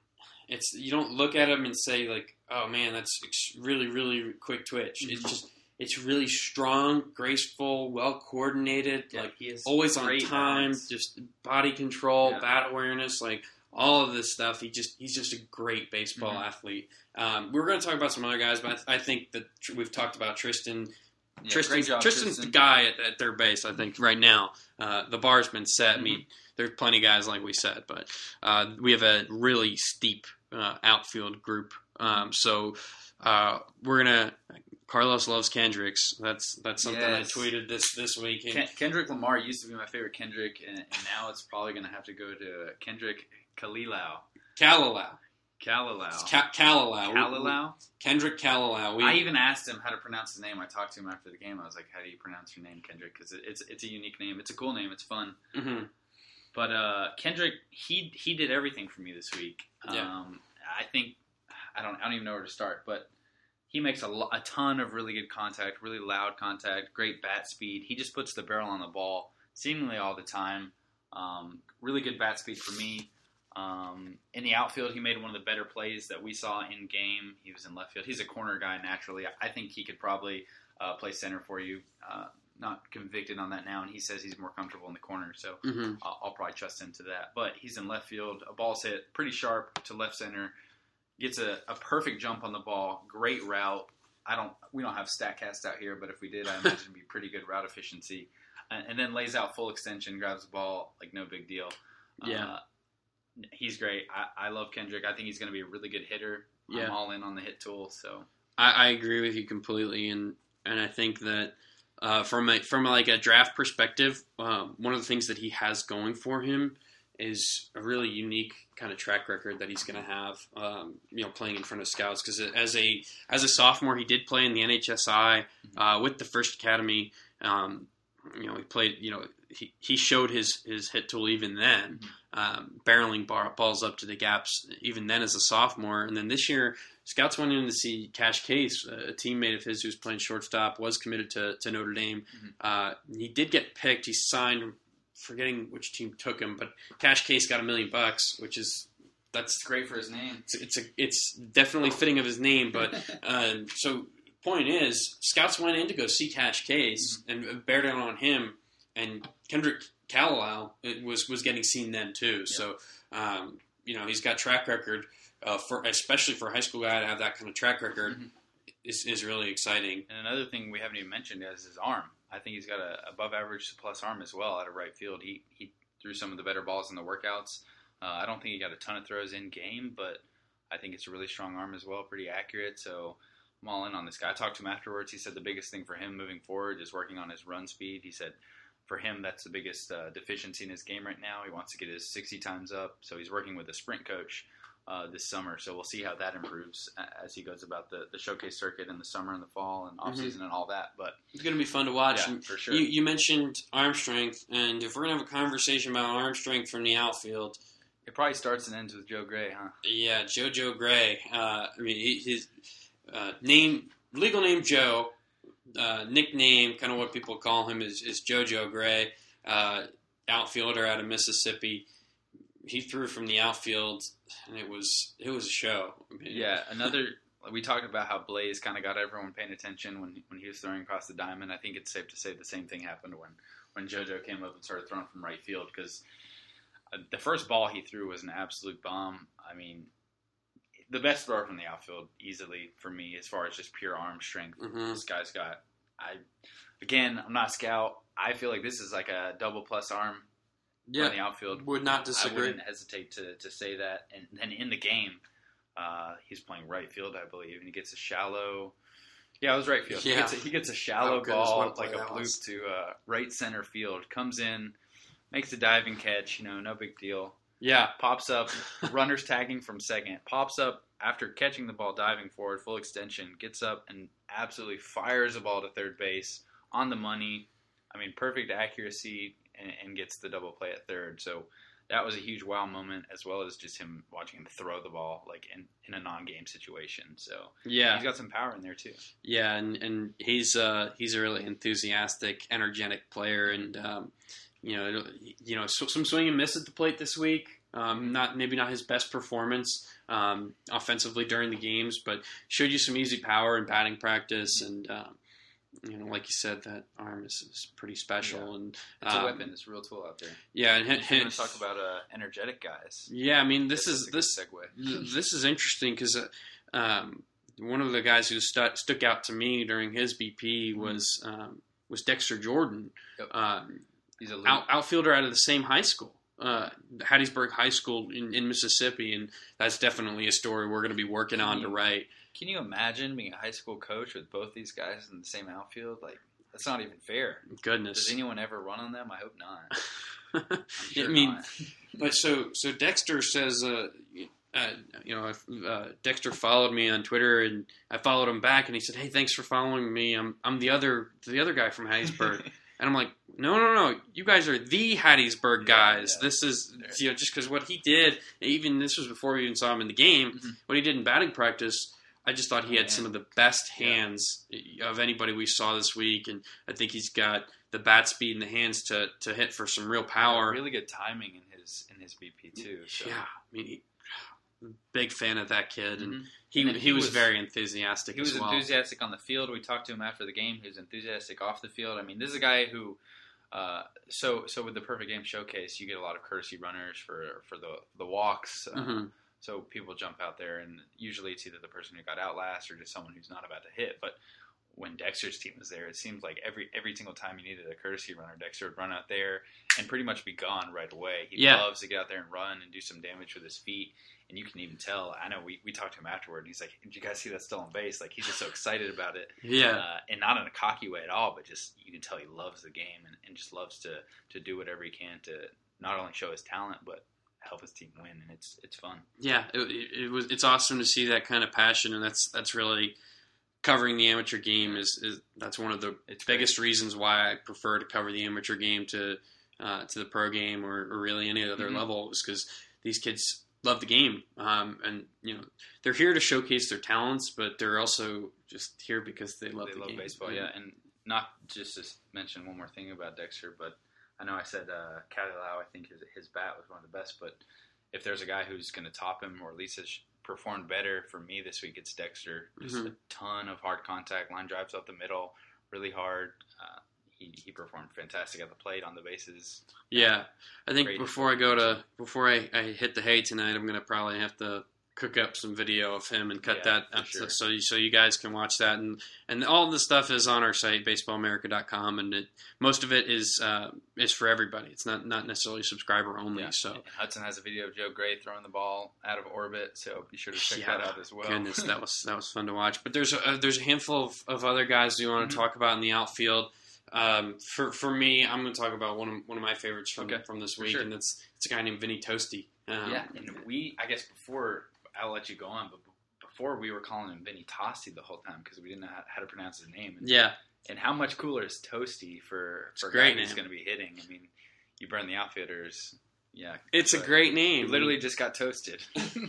Speaker 3: it's you don't look at him and say like, oh man, that's ex- really really quick twitch. It's
Speaker 4: Mhm.
Speaker 3: just it's really strong, graceful, well coordinated,
Speaker 4: Yeah,
Speaker 3: like
Speaker 4: he is
Speaker 3: always on
Speaker 4: great
Speaker 3: time,
Speaker 4: balance.
Speaker 3: just body control,
Speaker 4: Yeah.
Speaker 3: bat awareness, like all of this stuff. He just he's just a great baseball
Speaker 4: Mhm.
Speaker 3: athlete. Um, we're going to talk about some other guys, but I, I think that tr- we've talked about Tristan
Speaker 4: Yeah,
Speaker 3: Tristan's,
Speaker 4: job,
Speaker 3: Tristan's
Speaker 4: Tristan.
Speaker 3: the guy at, at third base, I think, right now. Uh, the bar's been set. Mm-hmm. I mean, there's plenty of guys, like we said, but uh, we have a really steep uh, outfield group. Um, so uh, we're going to – Carlos loves Kendricks. That's that's something yes. I tweeted this, this week.
Speaker 4: Ken, Kendrick Lamar used to be my favorite Kendrick, and, and now it's probably going to have to go to Kendrick Kalilau.
Speaker 3: Kalilau.
Speaker 4: Kalilau.
Speaker 3: Ka- Kalilau.
Speaker 4: Kalilau?
Speaker 3: Kendrick Kalilau. We,
Speaker 4: I even asked him how to pronounce his name. I talked to him after the game. I was like, how do you pronounce your name, Kendrick? Because it, it's it's a unique name. It's a cool name. It's fun.
Speaker 3: Mm-hmm.
Speaker 4: But uh, Kendrick, he he did everything for me this week.
Speaker 3: Yeah.
Speaker 4: Um, I think, I don't I don't even know where to start, but he makes a, lo- a ton of really good contact, really loud contact, great bat speed. He just puts the barrel on the ball seemingly all the time. Um, really good bat speed for me. Um, in the outfield, he made one of the better plays that we saw in game. He was in left field. He's a corner guy naturally. I think he could probably uh, play center for you. Uh, not convicted on that now, and he says he's more comfortable in the corner, so
Speaker 3: mm-hmm.
Speaker 4: I'll, I'll probably trust him to that. But he's in left field. A ball's hit pretty sharp to left center. Gets a, a perfect jump on the ball. Great route. I don't. We don't have StatCast out here, but if we did, I imagine it'd be pretty good route efficiency. And, and then lays out full extension, grabs the ball like no big deal.
Speaker 3: Yeah.
Speaker 4: Uh, He's great. I, I love Kendrick. I think he's going to be a really good hitter.
Speaker 3: Yeah.
Speaker 4: I'm all in on the hit tool. So
Speaker 3: I, I agree with you completely, and and I think that uh, from a, from like a draft perspective, um, one of the things that he has going for him is a really unique kind of track record that he's going to have. Um, you know, playing in front of scouts, because as a as a sophomore, he did play in the N H S I uh, with the First Academy. Um, you know, he played. You know, he he showed his his hit tool even then. Um, barreling bar, balls up to the gaps even then as a sophomore. And then this year, scouts went in to see Cash Case, a teammate of his who was playing shortstop, was committed to, to Notre Dame. Mm-hmm. Uh, he did get picked. He signed, forgetting which team took him, but Cash Case got a million bucks, which is that's
Speaker 4: it's great for his name.
Speaker 3: It's it's, a, it's definitely fitting of his name. But uh, so point is, scouts went in to go see Cash Case mm-hmm. and bear down on him, and Kendrick Kalilau was was getting seen then too. Yeah. So um, you know, he's got track record uh, for especially for a high school guy to have that kind of track record mm-hmm. is is really exciting.
Speaker 4: And another thing we haven't even mentioned is his arm. I think he's got a above average plus arm as well out of right field. He he threw some of the better balls in the workouts. Uh, I don't think he got a ton of throws in game, but I think it's a really strong arm as well, pretty accurate. So I'm all in on this guy. I talked to him afterwards. He said the biggest thing for him moving forward is working on his run speed. He said for him, that's the biggest uh, deficiency in his game right now. He wants to get his sixty times up, so he's working with a sprint coach uh, this summer. So we'll see how that improves as he goes about the, the showcase circuit in the summer and the fall and off season mm-hmm. and all that. But
Speaker 3: it's going to be fun to watch.
Speaker 4: Yeah, for sure.
Speaker 3: You, you mentioned arm strength, and if we're going to have a conversation about arm strength from the outfield,
Speaker 4: it probably starts and ends with Joe Gray, huh?
Speaker 3: Yeah, JoJo Gray. Uh, I mean, he, his uh, name, legal name Joe. Uh, nickname, kind of what people call him, is, is JoJo Gray, uh, outfielder out of Mississippi. He threw from the outfield, and it was it was a show. I mean,
Speaker 4: yeah, another. We talked about how Blaze kind of got everyone paying attention when when he was throwing across the diamond. I think it's safe to say the same thing happened when when JoJo came up and started throwing from right field, because the first ball he threw was an absolute bomb. I mean, the best thrower from the outfield, easily, for me, as far as just pure arm strength.
Speaker 3: Mm-hmm.
Speaker 4: This guy's got, I, again, I'm not a scout. I feel like this is like a double plus arm
Speaker 3: yeah,
Speaker 4: in the outfield.
Speaker 3: Would not disagree.
Speaker 4: I wouldn't hesitate to, to say that. And then in the game, uh, he's playing right field, I believe, and he gets a shallow, yeah, it was right field.
Speaker 3: Yeah.
Speaker 4: He, gets a, he gets a shallow
Speaker 3: oh,
Speaker 4: ball, like a
Speaker 3: bloop
Speaker 4: was. to uh, right center field, comes in, makes a diving catch, you know, no big deal.
Speaker 3: Yeah.
Speaker 4: Pops up, runners tagging from second, pops up after catching the ball, diving forward, full extension, gets up and absolutely fires the ball to third base on the money. I mean, perfect accuracy, and, and gets the double play at third. So that was a huge wow moment, as well as just him watching him throw the ball like in, in a non-game situation. So
Speaker 3: yeah,
Speaker 4: he's got some power in there too.
Speaker 3: Yeah, and, and he's uh, he's a really enthusiastic, energetic player, and um, you know, you know, some swing and miss at the plate this week. Um, not maybe not his best performance um, offensively during the games, but showed you some easy power in batting practice, and um, you know, like you said, that arm is, is pretty special.
Speaker 4: Yeah.
Speaker 3: And
Speaker 4: it's
Speaker 3: um,
Speaker 4: a weapon. It's a real tool out there.
Speaker 3: Yeah, and, and
Speaker 4: we're going to talk about uh, energetic guys.
Speaker 3: Yeah, I mean, this,
Speaker 4: this
Speaker 3: is,
Speaker 4: is
Speaker 3: this
Speaker 4: segue.
Speaker 3: This is interesting because uh, um, one of the guys who stu- stuck out to me during his B P was um, was Dexter Jordan,
Speaker 4: Yep.
Speaker 3: uh,
Speaker 4: He's a
Speaker 3: out, outfielder out of the same high school, uh, Hattiesburg High School in, in Mississippi, and that's definitely a story we're going to be working on to write.
Speaker 4: Can you imagine being a high school coach with both these guys in the same outfield? Like, that's not even fair.
Speaker 3: Goodness.
Speaker 4: Does anyone ever run on them? I hope not. I'm sure
Speaker 3: I mean,
Speaker 4: not.
Speaker 3: but so so Dexter says, uh, uh, you know, if, uh, Dexter followed me on Twitter, and I followed him back, and he said, "Hey, thanks for following me. I'm I'm the other the other guy from Hattiesburg." And I'm like, no, no, no. You guys are the Hattiesburg guys. Yeah, yeah. This is, you know, just because what he did, even this was before we even saw him in the game, mm-hmm. what he did in batting practice, I just thought he had oh, some of the best hands yeah. of anybody we saw this week. And I think he's got the bat speed and the hands to, to hit for some real power.
Speaker 4: Yeah, really good timing in his in his B P, too. So.
Speaker 3: Yeah. I mean, he, big fan of that kid. And
Speaker 4: mm-hmm.
Speaker 3: he,
Speaker 4: and
Speaker 3: he,
Speaker 4: he
Speaker 3: was,
Speaker 4: was
Speaker 3: very enthusiastic
Speaker 4: He was
Speaker 3: as well.
Speaker 4: enthusiastic on the field. We talked to him after the game. He was enthusiastic off the field. I mean, this is a guy who... Uh, so so with the Perfect Game Showcase, you get a lot of courtesy runners for, for the the walks. Uh,
Speaker 3: mm-hmm.
Speaker 4: So people jump out there, and usually it's either the person who got out last or just someone who's not about to hit. But when Dexter's team was there, it seems like every every single time you needed a courtesy runner, Dexter would run out there and pretty much be gone right away. He
Speaker 3: yeah.
Speaker 4: loves to get out there and run and do some damage with his feet. And you can even tell, I know we, we talked to him afterward, and he's like, did you guys see that still on base? Like, he's just so excited about it.
Speaker 3: Yeah.
Speaker 4: Uh, and not in a cocky way at all, but just you can tell he loves the game and, and just loves to, to do whatever he can to not only show his talent, but help his team win. And it's it's fun.
Speaker 3: Yeah, it, it, it was. It's awesome to see that kind of passion, and that's that's really covering the amateur game is, is that's one of the
Speaker 4: it's
Speaker 3: biggest
Speaker 4: great.
Speaker 3: reasons why I prefer to cover the amateur game to uh, to the pro game or, or really any other
Speaker 4: mm-hmm.
Speaker 3: level, is because these kids love the game, um, and you know they're here to showcase their talents, but they're also just here because they love
Speaker 4: they
Speaker 3: the
Speaker 4: love
Speaker 3: game.
Speaker 4: baseball. Yeah, and not just to mention one more thing about Dexter, but I know I said uh, Kalilau, I think his his bat was one of the best, but if there's a guy who's going to top him or at least has performed better for me this week, it's Dexter. Just
Speaker 3: mm-hmm.
Speaker 4: a ton of hard contact, line drives up the middle, really hard. Uh, he he performed fantastic at the plate, on the bases.
Speaker 3: Yeah, I think
Speaker 4: Great
Speaker 3: before I go to before I, I hit the hay tonight, I'm gonna probably have to cook up some video of him and cut
Speaker 4: Yeah,
Speaker 3: that up
Speaker 4: sure.
Speaker 3: to, so you, so you guys can watch that, and and all the stuff is on our site baseball america dot com, and it, most of it is uh, is for everybody. It's not not necessarily subscriber only.
Speaker 4: Yeah.
Speaker 3: So
Speaker 4: And Hudson has a video of Joe Gray throwing the ball out of orbit, so be sure to check
Speaker 3: yeah,
Speaker 4: that out as well.
Speaker 3: Goodness, that was that was fun to watch. But there's a, there's a handful of, of other guys we want to
Speaker 4: Mm-hmm.
Speaker 3: talk about in the outfield. Um, for for me, I'm going to talk about one of one of my favorites from
Speaker 4: Okay,
Speaker 3: from this
Speaker 4: for
Speaker 3: week,
Speaker 4: sure.
Speaker 3: and it's it's a guy named Vinny Toasty. Um,
Speaker 4: Yeah, and we, I guess before, I'll let you go on, but before we were calling him Vinny Tosti the whole time because we didn't know how, how to pronounce his name. And,
Speaker 3: yeah.
Speaker 4: And how much cooler is Toasty for, for a
Speaker 3: great
Speaker 4: guy who's
Speaker 3: name.
Speaker 4: going to be hitting? I mean, you burn the outfielders. Yeah.
Speaker 3: It's a great name.
Speaker 4: He literally just got toasted.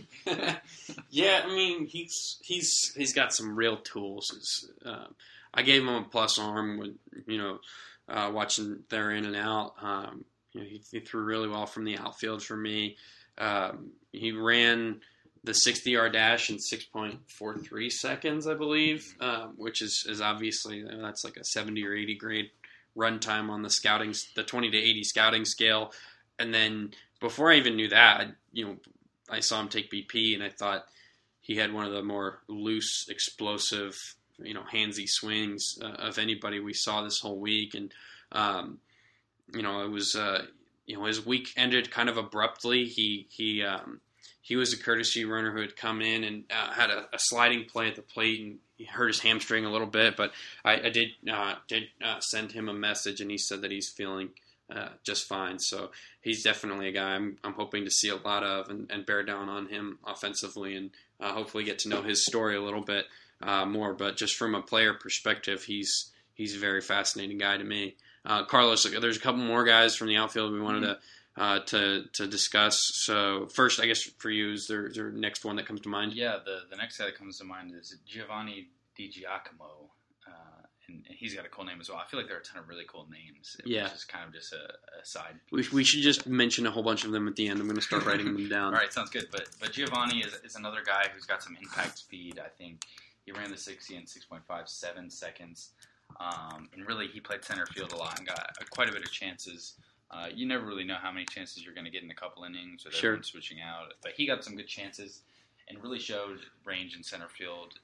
Speaker 3: Yeah, I mean, he's he's he's got some real tools. It's, uh, I gave him a plus arm with, you know, uh, watching their in and out. Um, you know, he, he threw really well from the outfield for me. Um, he ran the sixty-yard dash in six point four three seconds, I believe, um, which is, is obviously, that's like a seventy or eighty grade run time on the scouting, the twenty to eighty scouting scale. And then before I even knew that, you know, I saw him take B P, and I thought he had one of the more loose, explosive, you know, handsy swings uh, of anybody we saw this whole week. And, um, you know, it was, uh, you know, his week ended kind of abruptly. He, he, um, he was a courtesy runner who had come in and uh, had a, a sliding play at the plate, and he hurt his hamstring a little bit, but I, I did, uh, did uh, send him a message, and he said that he's feeling Uh, just fine. So he's definitely a guy I'm, I'm hoping to see a lot of and, and bear down on him offensively, and uh, hopefully get to know his story a little bit uh, more. But just from a player perspective, he's he's a very fascinating guy to me. Uh, Carlos, there's a couple more guys from the outfield we wanted mm-hmm. to uh, to to discuss. So first, I guess for you, is there, is there next one that comes to mind?
Speaker 4: Yeah, the, the next guy that comes to mind is Giovanni DiGiacomo. And he's got a cool name as well. I feel like there are a ton of really cool names.
Speaker 3: Yeah.
Speaker 4: Which is kind of just a, a side
Speaker 3: We,
Speaker 4: piece.
Speaker 3: we should just mention a whole bunch of them at the end. I'm going to start writing them down.
Speaker 4: All right, sounds good. But but Giovanni is, is another guy who's got some impact speed. I think he ran the sixty in six point five seven seconds. Um, and really, he played center field a lot and got quite a bit of chances. Uh, you never really know how many chances you're going to get in a couple innings with
Speaker 3: Sure.
Speaker 4: everyone switching out. But he got some good chances and really showed range in center field.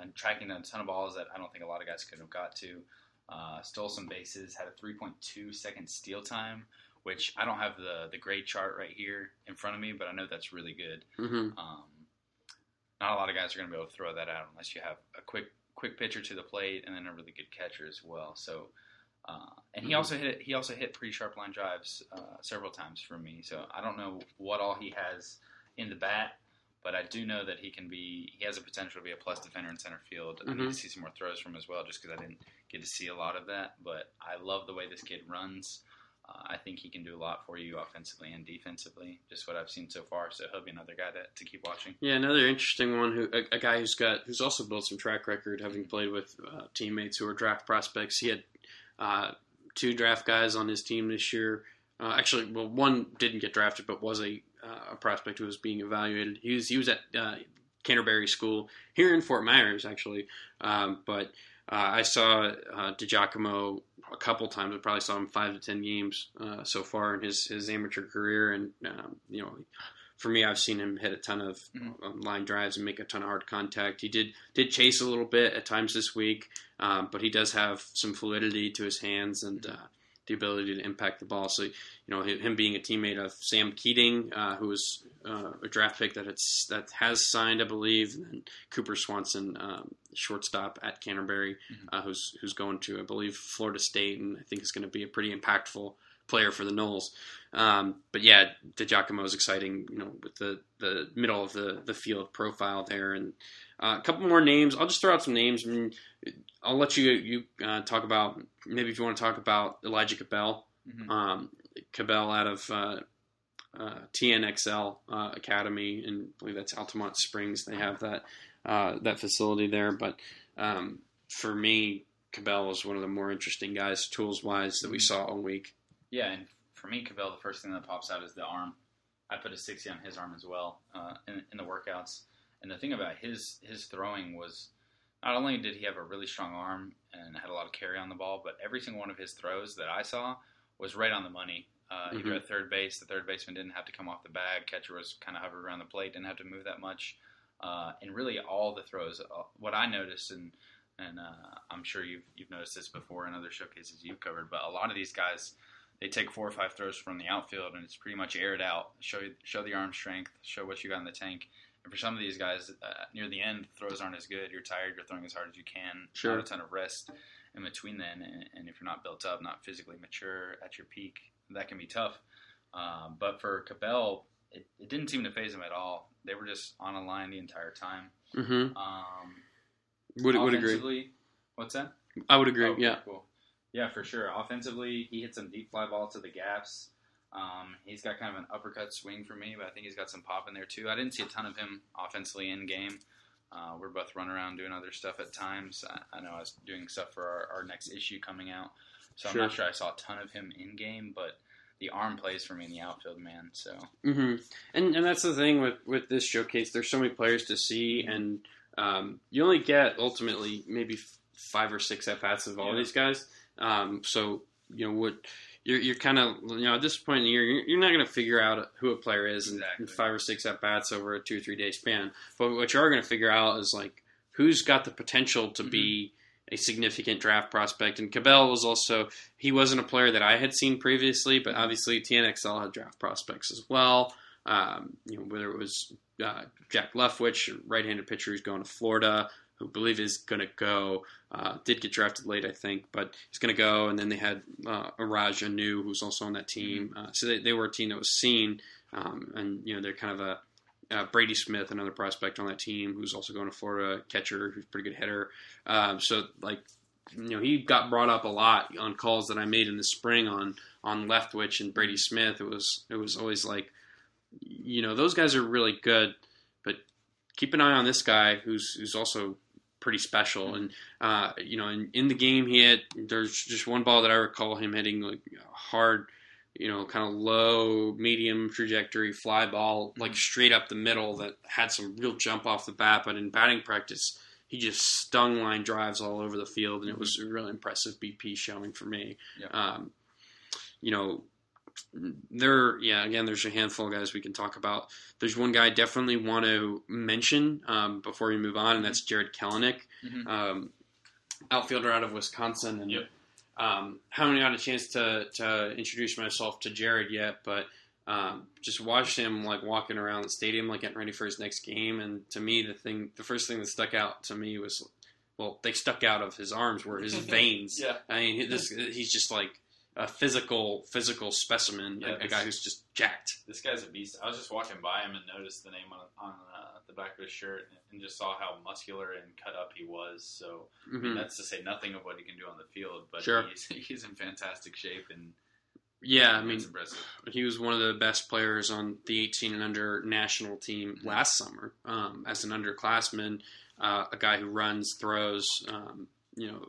Speaker 4: and tracking a ton of balls that I don't think a lot of guys could have got to. Uh, stole some bases, had a three point two second steal time, which I don't have the, the grade chart right here in front of me, but I know that's really good.
Speaker 3: Mm-hmm.
Speaker 4: Um, not a lot of guys are going to be able to throw that out unless you have a quick quick pitcher to the plate and then a really good catcher as well. So, uh, and he also hit he also hit pretty sharp line drives uh, several times for me. So I don't know what all he has in the bat, but I do know that he can be he has a potential to be a plus defender in center field. Mm-hmm. I need to see some more throws from him as well, just because I didn't get to see a lot of that. But I love the way this kid runs. Uh, I think he can do a lot for you offensively and defensively, just what I've seen so far. So he'll be another guy to, to keep watching.
Speaker 3: Yeah, another interesting one, who a, a guy who's got who's also built some track record, having played with uh, teammates who are draft prospects. He had uh, two draft guys on his team this year. Uh, actually, well, one didn't get drafted, but was a uh, a prospect who was being evaluated. He was he was at uh, Canterbury School here in Fort Myers, actually. Um, but uh, I saw uh, DiGiacomo a couple times. I probably saw him five to ten games uh, so far in his, his amateur career, and um, you know, for me, I've seen him hit a ton of mm-hmm. um, line drives and make a ton of hard contact. He did did chase a little bit at times this week, um, but he does have some fluidity to his hands and uh, the ability to impact the ball. So, you know, him being a teammate of Sam Keating, uh, who was uh, a draft pick that it's, that has signed, I believe, and then Cooper Swanson, um, shortstop at Canterbury, mm-hmm. uh, who's who's going to, I believe, Florida State, and I think is going to be a pretty impactful player for the Noles. Um, but yeah, DiGiacomo is exciting, you know, with the, the middle of the, the field profile there. And uh, a couple more names. I'll just throw out some names. I mean, I'll let you you uh, talk about, maybe if you want to talk about Elijah Cabell. Mm-hmm. Um, Cabell out of uh, uh, T N X L uh, Academy, and I believe that's Altamont Springs. They have that uh, that facility there. But um, for me, Cabell was one of the more interesting guys, tools-wise, that we saw all week.
Speaker 4: Yeah, and for me, Cabell, the first thing that pops out is the arm. I put a sixty on his arm as well uh, in, in the workouts. And the thing about his his throwing was, not only did he have a really strong arm and had a lot of carry on the ball, but every single one of his throws that I saw was right on the money. Uh, mm-hmm. Either at third base, the third baseman didn't have to come off the bag. Catcher was kind of hovered around the plate, didn't have to move that much. Uh, and really all the throws, uh, what I noticed, and and uh, I'm sure you've, you've noticed this before in other showcases you've covered, but a lot of these guys, they take four or five throws from the outfield, and it's pretty much aired out. Show show the arm strength, show what you got in the tank. And for some of these guys, uh, near the end, throws aren't as good. You're tired. You're throwing as hard as you can.
Speaker 3: Sure.
Speaker 4: Not a ton of rest in between then. And, and if you're not built up, not physically mature at your peak, that can be tough. Um, but for Cabell, it, it didn't seem to faze him at all. They were just on a line the entire time.
Speaker 3: Mm-hmm.
Speaker 4: Um,
Speaker 3: would, would agree.
Speaker 4: What's that?
Speaker 3: I would agree,
Speaker 4: oh,
Speaker 3: yeah.
Speaker 4: Cool. Yeah, for sure. Offensively, he hit some deep fly balls to the gaps. Um, he's got kind of an uppercut swing for me, but I think he's got some pop in there too. I didn't see a ton of him offensively in game. Uh, we're both running around doing other stuff at times. I, I know I was doing stuff for our, our next issue coming out, so
Speaker 3: sure.
Speaker 4: I'm not sure I saw a ton of him in game, but the arm plays for me in the outfield, man. So,
Speaker 3: mm-hmm. and and that's the thing with, with this showcase. There's so many players to see, and um, you only get ultimately maybe five or six at bats of all yeah. these guys. Um, so you know what. You're you're kind of, you know, at this point in the year, you're, you're not going to figure out who a player is in,
Speaker 4: exactly.
Speaker 3: in five or six at-bats over a two or three-day span. But what you are going to figure out is, like, who's got the potential to mm-hmm. be a significant draft prospect. And Cabell was also, he wasn't a player that I had seen previously, but obviously T N X L had draft prospects as well. Um, you know, whether it was uh, Jack Leftwich, a right-handed pitcher who's going to Florida, who I believe is going to go, uh, did get drafted late, I think, but he's going to go. And then they had uh, Araj Anu, who's also on that team. Uh, so they, they were a team that was seen. Um, and, you know, they're kind of a uh, Brady Smith, another prospect on that team, who's also going to Florida, catcher, who's a pretty good hitter. Um, so, like, you know, he got brought up a lot on calls that I made in the spring on, on Leftwich and Brady Smith. It was, it was always like, you know, those guys are really good, but keep an eye on this guy who's, who's also pretty special. And, uh, you know, in, in the game he hit, there's just one ball that I recall him hitting, like hard, you know, kind of low, medium trajectory fly ball, like straight up the middle that had some real jump off the bat. But in batting practice, he just stung line drives all over the field, and it was a really impressive B P showing for me.
Speaker 4: Yeah.
Speaker 3: Um, you know, there, yeah, again, there's a handful of guys we can talk about. There's one guy I definitely want to mention um, before we move on, and that's Jared Kelenic, mm-hmm. um, outfielder out of Wisconsin. And
Speaker 4: yep.
Speaker 3: um, haven't got a chance to, to introduce myself to Jared yet, but um, just watched him like walking around the stadium, like getting ready for his next game. And to me, the thing, the first thing that stuck out to me was, well, they stuck out of his arms were his veins.
Speaker 4: Yeah.
Speaker 3: I mean, this, he's just like a physical, physical specimen,
Speaker 4: yeah,
Speaker 3: a,
Speaker 4: this,
Speaker 3: a guy who's just jacked.
Speaker 4: This guy's a beast. I was just walking by him and noticed the name on, on uh, the back of his shirt and just saw how muscular and cut up he was. So, mm-hmm. I mean, that's to say nothing of what he can do on the field, but
Speaker 3: sure.
Speaker 4: he's, he's in fantastic shape. And
Speaker 3: yeah, I mean,
Speaker 4: impressive.
Speaker 3: He was one of the best players on the eighteen and under national team mm-hmm. last summer um, as an underclassman, uh, a guy who runs, throws, um, you know,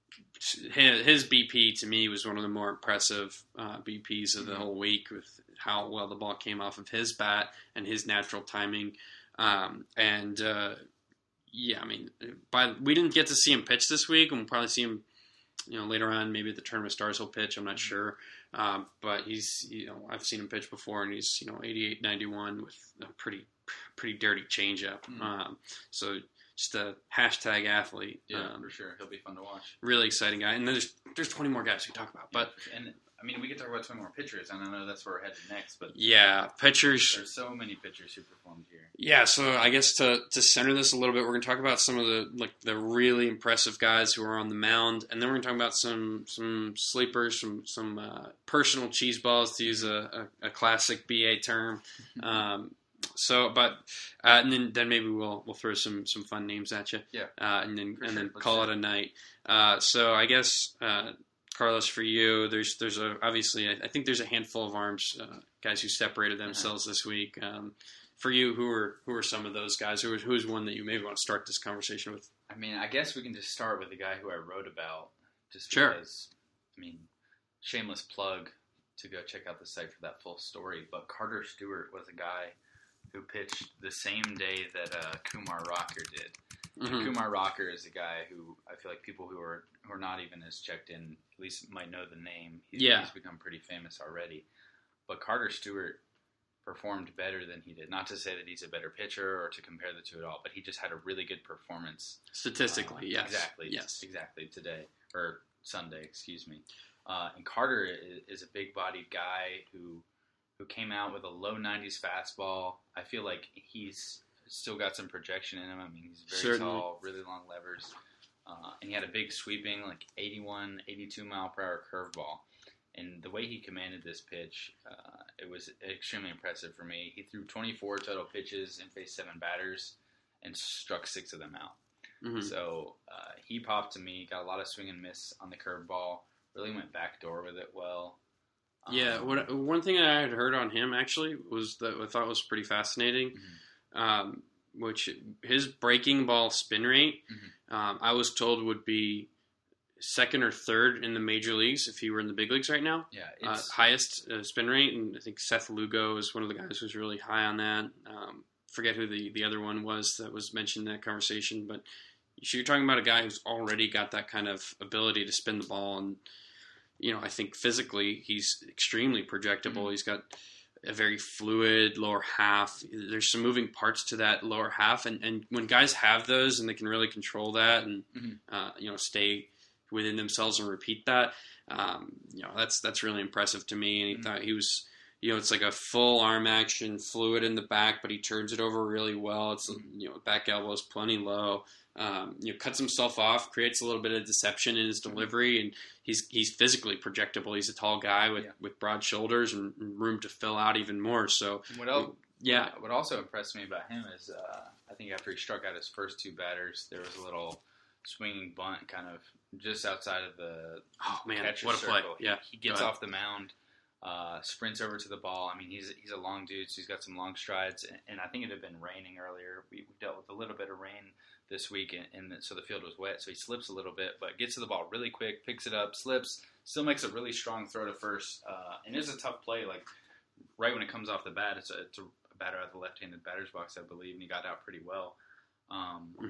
Speaker 3: his B P to me was one of the more impressive uh, B Ps of the mm-hmm. whole week with how well the ball came off of his bat and his natural timing. Um, and uh, yeah, I mean, by we didn't get to see him pitch this week, and we'll probably see him, you know, later on. Maybe at the Tournament of Stars he'll pitch. I'm not sure, um, but he's, you know, I've seen him pitch before, and he's, you know, eighty-eight ninety-one with a pretty pretty dirty changeup. Mm-hmm. Um, so. Just a hashtag athlete.
Speaker 4: Yeah,
Speaker 3: um,
Speaker 4: for sure. He'll be fun to watch.
Speaker 3: Really exciting guy. And there's there's twenty more guys we talk about. But
Speaker 4: yeah, and I mean, we could talk about twenty more pitchers. And I know that's where we're headed next. But
Speaker 3: yeah, pitchers.
Speaker 4: There's so many pitchers who performed here.
Speaker 3: Yeah, so I guess to to center this a little bit, we're going to talk about some of the like the really impressive guys who are on the mound, and then we're going to talk about some some sleepers, some some uh, personal cheese balls, to use a, a, a classic B A term. Um, So, but uh, and then, then maybe we'll we'll throw some, some fun names at you.
Speaker 4: Yeah.
Speaker 3: Uh, and then
Speaker 4: for
Speaker 3: and
Speaker 4: sure.
Speaker 3: then
Speaker 4: Let's
Speaker 3: call
Speaker 4: see.
Speaker 3: it a night. Uh, so I guess uh, Carlos, for you, there's there's a obviously I, I think there's a handful of arms uh, guys who separated themselves uh-huh. this week. Um, for you, who are who are some of those guys? Who who's one that you maybe want to start this conversation with?
Speaker 4: I mean, I guess we can just start with the guy who I wrote about. Just
Speaker 3: sure.
Speaker 4: because, I mean, shameless plug to go check out the site for that full story. But Carter Stewart was a guy who pitched the same day that uh, Kumar Rocker did. Mm-hmm. Kumar Rocker is a guy who I feel like people who are who are not even as checked in at least might know the name. He's,
Speaker 3: yeah.
Speaker 4: he's become pretty famous already. But Carter Stewart performed better than he did. Not to say that he's a better pitcher or to compare the two at all, but he just had a really good performance.
Speaker 3: Statistically,
Speaker 4: uh,
Speaker 3: yes.
Speaker 4: Exactly.
Speaker 3: Yes.
Speaker 4: Exactly, today. Or Sunday, excuse me. Uh, and Carter is, is a big-bodied guy who who came out with a low nineties fastball. I feel like he's still got some projection in him. I mean, he's very
Speaker 3: Certainly.
Speaker 4: tall, really long levers. Uh, and he had a big sweeping, like eighty-one, eighty-two mile per hour curveball. And the way he commanded this pitch, uh, it was extremely impressive for me. He threw twenty-four total pitches and faced seven batters and struck six of them out. Mm-hmm. So uh, he popped to me, got a lot of swing and miss on the curveball, really went backdoor with it well.
Speaker 3: Yeah, what, one thing I had heard on him actually was that I thought was pretty fascinating, mm-hmm. um, which his breaking ball spin rate, mm-hmm. um, I was told would be second or third in the major leagues if he were in the big leagues right now.
Speaker 4: Yeah,
Speaker 3: it's uh, highest uh, spin rate, and I think Seth Lugo is one of the guys who's really high on that. Um, forget who the, the other one was that was mentioned in that conversation, but you're talking about a guy who's already got that kind of ability to spin the ball, and you know, I think physically he's extremely projectable. Mm-hmm. He's got a very fluid lower half. There's some moving parts to that lower half, and, and when guys have those and they can really control that and mm-hmm. uh, you know, stay within themselves and repeat that, um, you know, that's that's really impressive to me. And he mm-hmm. thought he was, you know, it's like a full arm action, fluid in the back, but he turns it over really well. It's mm-hmm. you know, back elbow is plenty low. Um, you know, cuts himself off, creates a little bit of deception in his delivery, and he's he's physically projectable. He's a tall guy with,
Speaker 4: yeah. with
Speaker 3: broad shoulders and room to fill out even more. So,
Speaker 4: what else,
Speaker 3: yeah.
Speaker 4: What also impressed me about him is, uh, I think after he struck out his first two batters, there was a little swinging bunt kind of just outside of the
Speaker 3: oh man,
Speaker 4: catcher's
Speaker 3: what a
Speaker 4: circle.
Speaker 3: play! Yeah,
Speaker 4: he, he gets off the mound, uh, sprints over to the ball. I mean, he's he's a long dude, so he's got some long strides. And, and I think it had been raining earlier. We, we dealt with a little bit of rain this week, and, and so the field was wet, so he slips a little bit, but gets to the ball really quick, picks it up, slips, still makes a really strong throw to first, uh, and it's a tough play. Like right when it comes off the bat, it's a, it's a batter out of the left-handed batter's box, I believe, and he got out pretty well. Um,
Speaker 3: mm-hmm.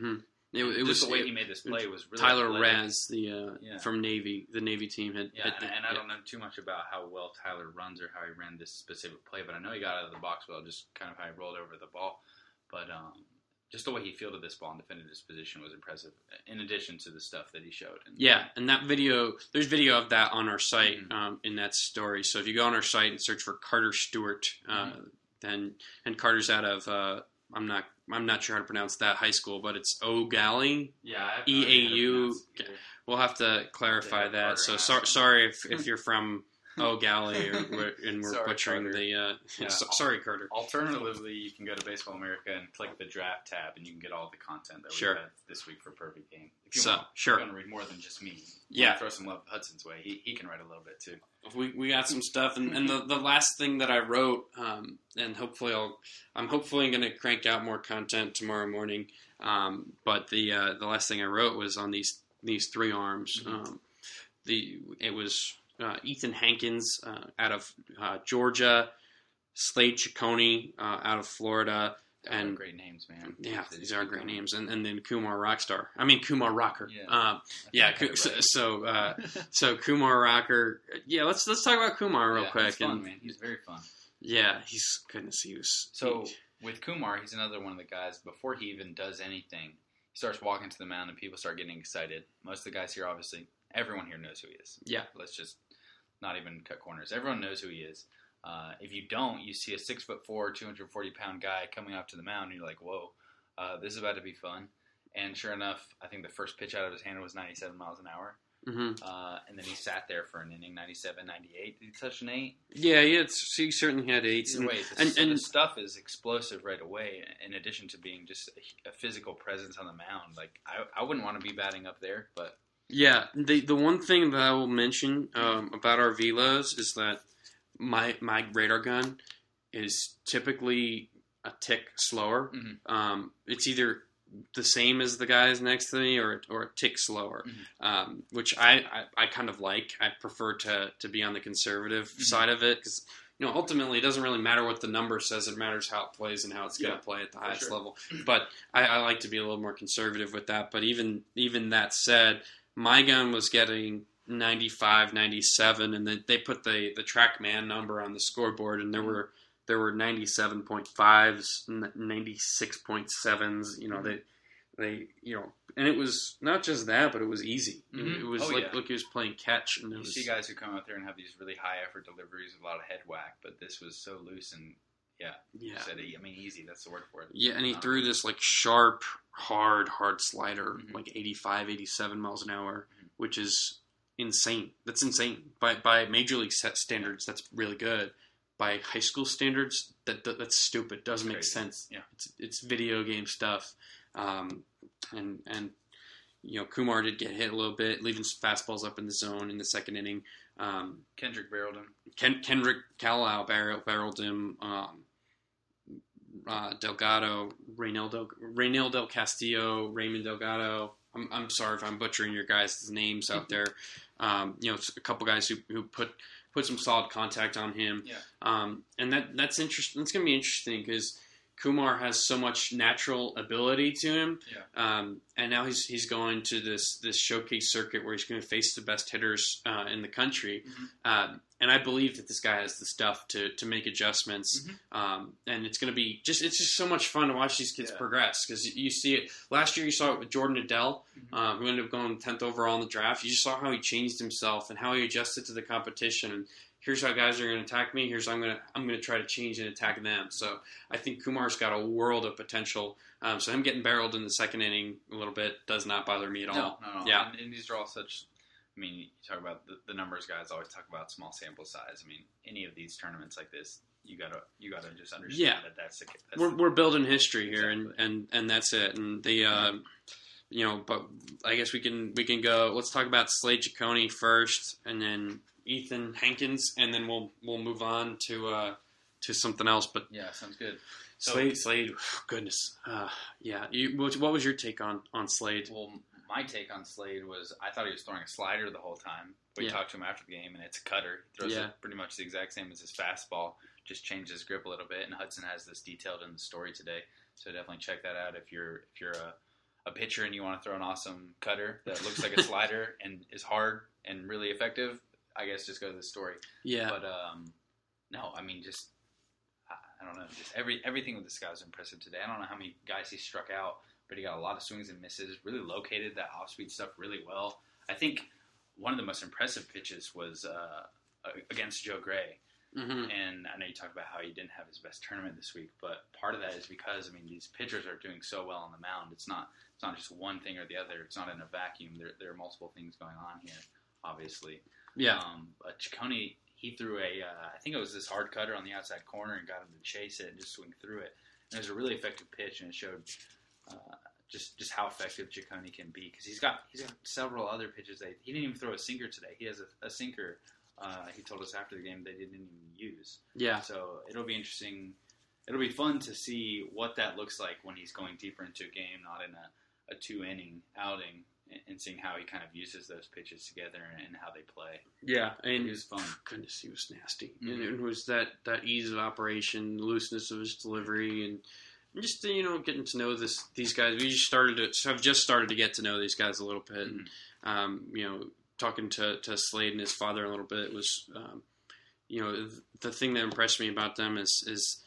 Speaker 3: It, it
Speaker 4: just
Speaker 3: was
Speaker 4: the way
Speaker 3: it,
Speaker 4: he made this play was really
Speaker 3: Tyler
Speaker 4: athletic.
Speaker 3: Raz, the uh,
Speaker 4: Yeah.
Speaker 3: from Navy, the Navy team had.
Speaker 4: Yeah,
Speaker 3: had
Speaker 4: and,
Speaker 3: the,
Speaker 4: and I
Speaker 3: yeah.
Speaker 4: don't know too much about how well Tyler runs or how he ran this specific play, but I know he got out of the box well, just kind of how he rolled over the ball. But um, just the way he fielded this ball and defended his position was impressive, in addition to the stuff that he showed. And,
Speaker 3: Yeah, and that video, there's video of that on our site
Speaker 4: Mhm.
Speaker 3: um, in that story. So if you go on our site and search for Carter Stewart, uh,
Speaker 4: Mm-hmm.
Speaker 3: then and Carter's out of uh, I'm not I'm not sure how to pronounce that high school, but it's O'Galley.
Speaker 4: yeah, I have
Speaker 3: E A
Speaker 4: idea how to
Speaker 3: U.
Speaker 4: pronounce it either.
Speaker 3: We'll have to clarify
Speaker 4: Yeah,
Speaker 3: that.
Speaker 4: Carter
Speaker 3: So
Speaker 4: and
Speaker 3: so,
Speaker 4: I.
Speaker 3: sorry if, if you're from O'Galley or we're, and we're
Speaker 4: Sorry,
Speaker 3: butchering
Speaker 4: Carter.
Speaker 3: the. Uh,
Speaker 4: Yeah.
Speaker 3: so, sorry, Carter.
Speaker 4: Alternatively, you can go to Baseball America and click the draft tab, and you can get all the content that
Speaker 3: Sure.
Speaker 4: we had this week for Perfect Game. If you
Speaker 3: So,
Speaker 4: want,
Speaker 3: sure.
Speaker 4: if you want to read more than just me,
Speaker 3: Yeah.
Speaker 4: throw some love Hudson's way. He he can write a little bit too.
Speaker 3: We we got some stuff, and, and the, the last thing that I wrote, um, and hopefully I'll I'm hopefully going to crank out more content tomorrow morning. Um, but the uh, the last thing I wrote was on these these three arms.
Speaker 4: Mm-hmm.
Speaker 3: Um, the it was uh, Ethan Hankins uh, out of uh, Georgia, Slade Ciccone uh, out of Florida,
Speaker 4: Those are
Speaker 3: and
Speaker 4: great names, man.
Speaker 3: yeah,
Speaker 4: They
Speaker 3: these
Speaker 4: just
Speaker 3: are
Speaker 4: keep
Speaker 3: great
Speaker 4: going.
Speaker 3: names, and and then Kumar Rockstar. I mean Kumar Rocker.
Speaker 4: Yeah.
Speaker 3: Um,
Speaker 4: I
Speaker 3: yeah.
Speaker 4: think I had it
Speaker 3: So
Speaker 4: right.
Speaker 3: so, uh, so Kumar Rocker. Yeah, let's let's talk about Kumar real
Speaker 4: Yeah,
Speaker 3: quick.
Speaker 4: He's fun,
Speaker 3: and,
Speaker 4: man. He's very fun.
Speaker 3: Yeah, he's goodness. He was
Speaker 4: So
Speaker 3: he-
Speaker 4: with Kumar, he's another one of the guys. Before he even does anything, he starts walking to the mound, and people start getting excited. Most of the guys here, obviously, everyone here knows who he is.
Speaker 3: yeah,
Speaker 4: Let's just not even cut corners. Everyone knows who he is. Uh, if you don't, you see a six foot four, two hundred forty pound guy coming up to the mound, and you're like, "Whoa, uh, this is about to be fun." And sure enough, I think the first pitch out of his hand was ninety-seven miles an hour,
Speaker 3: hmm
Speaker 4: uh, and then he sat there for an inning, ninety-seven, ninety-eight. Did he touch an eight?
Speaker 3: yeah, yeah. It's, he certainly had eights,
Speaker 4: Either
Speaker 3: and,
Speaker 4: way, the,
Speaker 3: and,
Speaker 4: so
Speaker 3: and
Speaker 4: the stuff is explosive right away. In addition to being just a, a physical presence on the mound, like I, I wouldn't want to be batting up there, but
Speaker 3: yeah, the the one thing that I will mention um, about our velos is that my my radar gun is typically a tick slower.
Speaker 4: Mhm.
Speaker 3: Um, it's either the same as the guys next to me or or a tick slower,
Speaker 4: Mhm.
Speaker 3: um, which I, I, I kind of like. I prefer to to be on the conservative
Speaker 4: Mm-hmm.
Speaker 3: side of it because you know ultimately it doesn't really matter what the number says. It matters how it plays and how it's going to
Speaker 4: Yeah,
Speaker 3: play at the highest
Speaker 4: sure.
Speaker 3: level. But I, I like to be a little more conservative with that. But even even that said, my gun was getting ninety-five, ninety-seven, and then they put the the TrackMan number on the scoreboard, and there were there were ninety-seven point fives, ninety-six point sevens. You know, they they you know, and it was not just that, but it was easy. It-
Speaker 4: Mhm.
Speaker 3: It, was
Speaker 4: Oh,
Speaker 3: like
Speaker 4: yeah.
Speaker 3: like he was playing catch, and it
Speaker 4: you
Speaker 3: was
Speaker 4: see guys who come out there and have these really high effort deliveries with a lot of head whack, but this was so loose and yeah, you
Speaker 3: yeah.
Speaker 4: said it, I mean easy. That's the word for it.
Speaker 3: Yeah, and he
Speaker 4: Um,
Speaker 3: threw this like sharp, hard, hard slider,
Speaker 4: Mhm.
Speaker 3: like eighty-five, eighty-seven miles an hour,
Speaker 4: Mhm.
Speaker 3: which is insane. That's insane. By by major league set standards, that's really good. By high school standards, that, that that's stupid. Doesn't make
Speaker 4: crazy.
Speaker 3: sense.
Speaker 4: Yeah.
Speaker 3: It's it's video game stuff. Um, and and you know Kumar did get hit a little bit, leaving fastballs up in the zone in the second inning. Um,
Speaker 4: Kendrick barreled him.
Speaker 3: Ken, Kendrick Carlisle barrel, barreled him. Um, uh, Delgado, Reynaldo, Reynaldo Del Castillo, Raymond Delgado. I'm, I'm sorry if I'm butchering your guys' names out there. Um, you know, a couple guys who, who put put some solid contact on him.
Speaker 4: Yeah.
Speaker 3: Um, and that that's interesting. That's going to be interesting because Kumar has so much natural ability to him.
Speaker 4: Yeah.
Speaker 3: Um, and now he's he's going to this this showcase circuit where he's going to face the best hitters uh, in the country.
Speaker 4: Mhm.
Speaker 3: Um, and I believe that this guy has the stuff to, to make adjustments.
Speaker 4: Mhm.
Speaker 3: Um, and it's going to be just it's just so much fun to watch these kids
Speaker 4: Yeah.
Speaker 3: progress because you see it. Last year you saw it with Jordan Adele,
Speaker 4: Mhm.
Speaker 3: uh, who ended up going tenth overall in the draft. You just saw how he changed himself and how he adjusted to the competition. And here's how guys are going to attack me. Here's how I'm going to I'm going to try to change and attack them. So I think Kumar's got a world of potential. Um, so him getting barreled in the second inning a little bit does not bother me at all.
Speaker 4: No, no, no.
Speaker 3: Yeah.
Speaker 4: And, and these are all such. I mean, you talk about the, the numbers. Guys always talk about small sample size. I mean, any of these tournaments like this, you gotta you gotta just understand
Speaker 3: Yeah.
Speaker 4: that that's the. That's
Speaker 3: We're
Speaker 4: the,
Speaker 3: we're building history here, and,
Speaker 4: Exactly.
Speaker 3: and, and that's it. And the uh, you know, but I guess we can we can go. Let's talk about Slade Ciccone first, and then Ethan Hankins, and then we'll we'll move on to uh, to something else. But
Speaker 4: yeah, sounds good. So-
Speaker 3: Slade, Slade, goodness, uh, yeah. You, what, what was your take on on Slade?
Speaker 4: Well, my take on Slade was I thought he was throwing a slider the whole time. We
Speaker 3: Yeah.
Speaker 4: talked to him after the game, and it's a cutter. He throws
Speaker 3: Yeah.
Speaker 4: it pretty much the exact same as his fastball, just changes his grip a little bit. And Hudson has this detailed in the story today, so definitely check that out if you're if you're a, a pitcher and you want to throw an awesome cutter that looks like a slider and is hard and really effective, I guess just go to the story.
Speaker 3: Yeah.
Speaker 4: But um, no, I mean, just I, I don't know, just every everything with this guy was impressive today. I don't know how many guys he struck out, but he got a lot of swings and misses. Really located that off-speed stuff really well. I think one of the most impressive pitches was uh, against Joe Gray.
Speaker 3: Mm-hmm.
Speaker 4: And I know you talked about how he didn't have his best tournament this week, but part of that is because, I mean, these pitchers are doing so well on the mound. It's not it's not just one thing or the other. It's not in a vacuum. There, there are multiple things going on here, obviously.
Speaker 3: Yeah.
Speaker 4: Um, but Ciccone, he threw a, uh, I think it was this hard cutter on the outside corner and got him to chase it and just swing through it. And it was a really effective pitch, and it showed uh, just just how effective Ciccone can be, because he's got he's got several other pitches that he didn't even throw a sinker today. He has a, a sinker. Uh, he told us after the game they didn't even use.
Speaker 3: Yeah.
Speaker 4: So it'll be interesting. It'll be fun to see what that looks like when he's going deeper into a game, not in a, a two-inning outing, and, and seeing how he kind of uses those pitches together and, and how they play.
Speaker 3: Yeah, and
Speaker 4: it was fun.
Speaker 3: Goodness, he was nasty.
Speaker 4: Mm-hmm.
Speaker 3: And it was that, that ease of operation, the looseness of his delivery, and just, you know, getting to know this these guys. We just started to have just started to get to know these guys a little bit.
Speaker 4: Mm-hmm.
Speaker 3: And, um, you know, talking to, to Slade and his father a little bit was, um, you know, the thing that impressed me about them is, is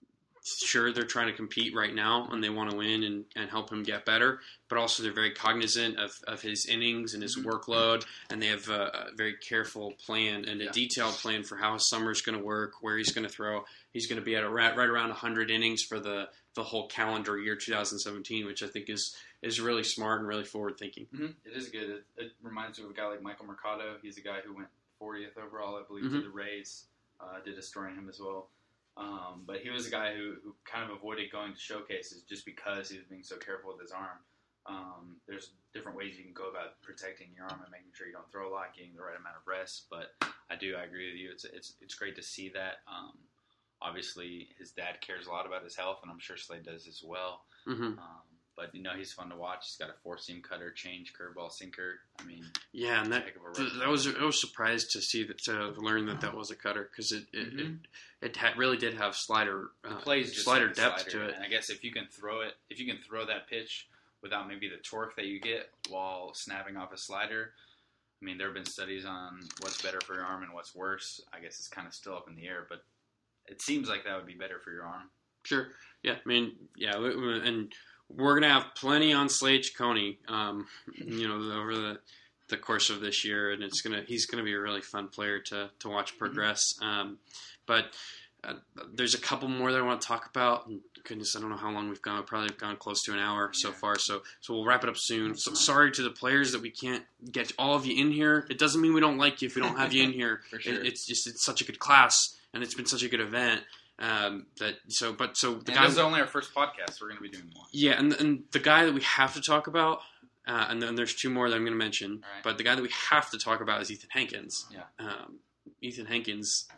Speaker 3: sure, they're trying to compete right now and they want to win and, and help him get better, but also they're very cognizant of, of his innings and his
Speaker 4: Mm-hmm.
Speaker 3: workload, and they have a, a very careful plan and a
Speaker 4: Yeah.
Speaker 3: detailed plan for how his summer is going to work, where he's going to throw. He's going to be at a, right, right around one hundred innings for the, the whole calendar year two thousand seventeen, which I think is, is really smart and really forward-thinking.
Speaker 4: Mm-hmm. It is good. It, it reminds me of a guy like Michael Mercado. He's a guy who went fortieth overall, I believe,
Speaker 3: Mm-hmm.
Speaker 4: to the Rays. Uh, I did a story on him as well. Um, but he was a guy who, who kind of avoided going to showcases just because he was being so careful with his arm. Um, there's different ways you can go about protecting your arm and making sure you don't throw a lot, getting the right amount of rest. But I do, I agree with you. It's it's it's great to see that. Um, obviously, his dad cares a lot about his health, and I'm sure Slade does as well.
Speaker 3: Mm-hmm.
Speaker 4: Um, but, you know, he's fun to watch. He's got a four-seam cutter, change, curveball, sinker. I mean,
Speaker 3: Yeah, and that
Speaker 4: heck of a
Speaker 3: th-
Speaker 4: run.
Speaker 3: that was I was surprised to see that to learn that that was a cutter, because it it,
Speaker 4: Mhm.
Speaker 3: it, it ha- really did have slider uh,
Speaker 4: it plays just
Speaker 3: slider
Speaker 4: like a
Speaker 3: depth
Speaker 4: slider.
Speaker 3: to it.
Speaker 4: And I guess if you can throw it, if you can throw that pitch without maybe the torque that you get while snapping off a slider, I mean, there have been studies on what's better for your arm and what's worse. I guess it's kind of still up in the air, but it seems like that would be better for your arm.
Speaker 3: Sure, yeah, I mean, yeah, we- we- and we're gonna have plenty on Slade Ciccone, um, you know, over the the course of this year, and it's gonna he's gonna be a really fun player to to watch progress. Mm-hmm. Um, but uh, there's a couple more that I want to talk about. And goodness, I don't know how long we've gone. We've probably gone close to an hour so far. So so we'll wrap it up soon. So, sorry to the players that we can't get all of you in here. It doesn't mean we don't like you if we don't have you in here.
Speaker 4: For sure.
Speaker 3: It, it's just it's such a good class, and it's been such a good event. Um, that so, but so the
Speaker 4: And
Speaker 3: guy.
Speaker 4: this is only our first podcast. We're going to be doing more.
Speaker 3: Yeah, and and the guy that we have to talk about, uh, and then there's two more that I'm going to mention,
Speaker 4: All right.
Speaker 3: but the guy that we have to talk about is Ethan Hankins.
Speaker 4: Yeah.
Speaker 3: Um, Ethan Hankins,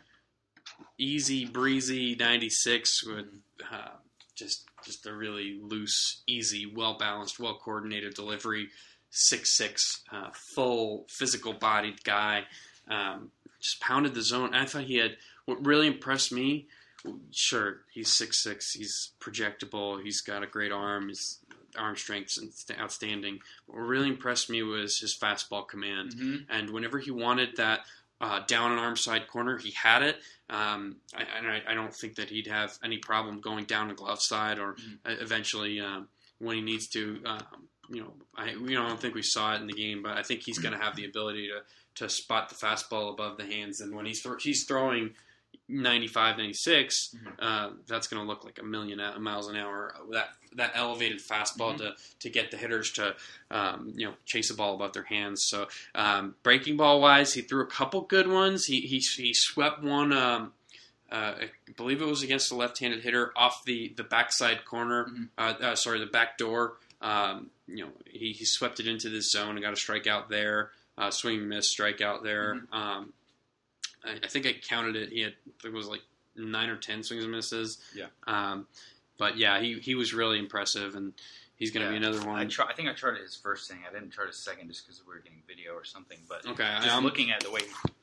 Speaker 3: easy breezy ninety-six with uh, just just a really loose, easy, well balanced, well coordinated delivery. six six, uh, full physical bodied guy, um, just pounded the zone. I thought he had what really impressed me. Sure, he's six six. He's projectable. He's got a great arm. His arm strength's outstanding. What really impressed me was his fastball command.
Speaker 4: Mm-hmm.
Speaker 3: And whenever he wanted that uh, down and arm side corner, he had it. Um, I, and I, I don't think that he'd have any problem going down the glove side or mm-hmm. eventually um, when he needs to. Um, you know, I you know I don't think we saw it in the game, but I think he's going to have the ability to to spot the fastball above the hands. And when he's th- he's throwing ninety-five, ninety-six, mm-hmm. uh, that's going to look like a million miles an hour. That that elevated fastball mm-hmm. to, to get the hitters to um, you know chase the ball above their hands. So um, breaking ball wise, he threw a couple good ones. He he he swept one. Um, uh, I believe it was against the left-handed hitter off the, the backside corner. Mm-hmm. Uh, uh, sorry, the back door. Um, you know, he, he swept it into the zone and got a strikeout there. Uh, swing and miss strikeout there. Mm-hmm. Um, I, I think I counted it. He had it was like nine or ten swings and misses.
Speaker 4: Yeah.
Speaker 3: Um, but yeah, he, he was really impressive, and he's going to
Speaker 4: yeah.
Speaker 3: be another one.
Speaker 4: I, try, I think I charted his first inning. I didn't chart his second just because we were getting video or something. But
Speaker 3: okay,
Speaker 4: just
Speaker 3: um,
Speaker 4: looking at the way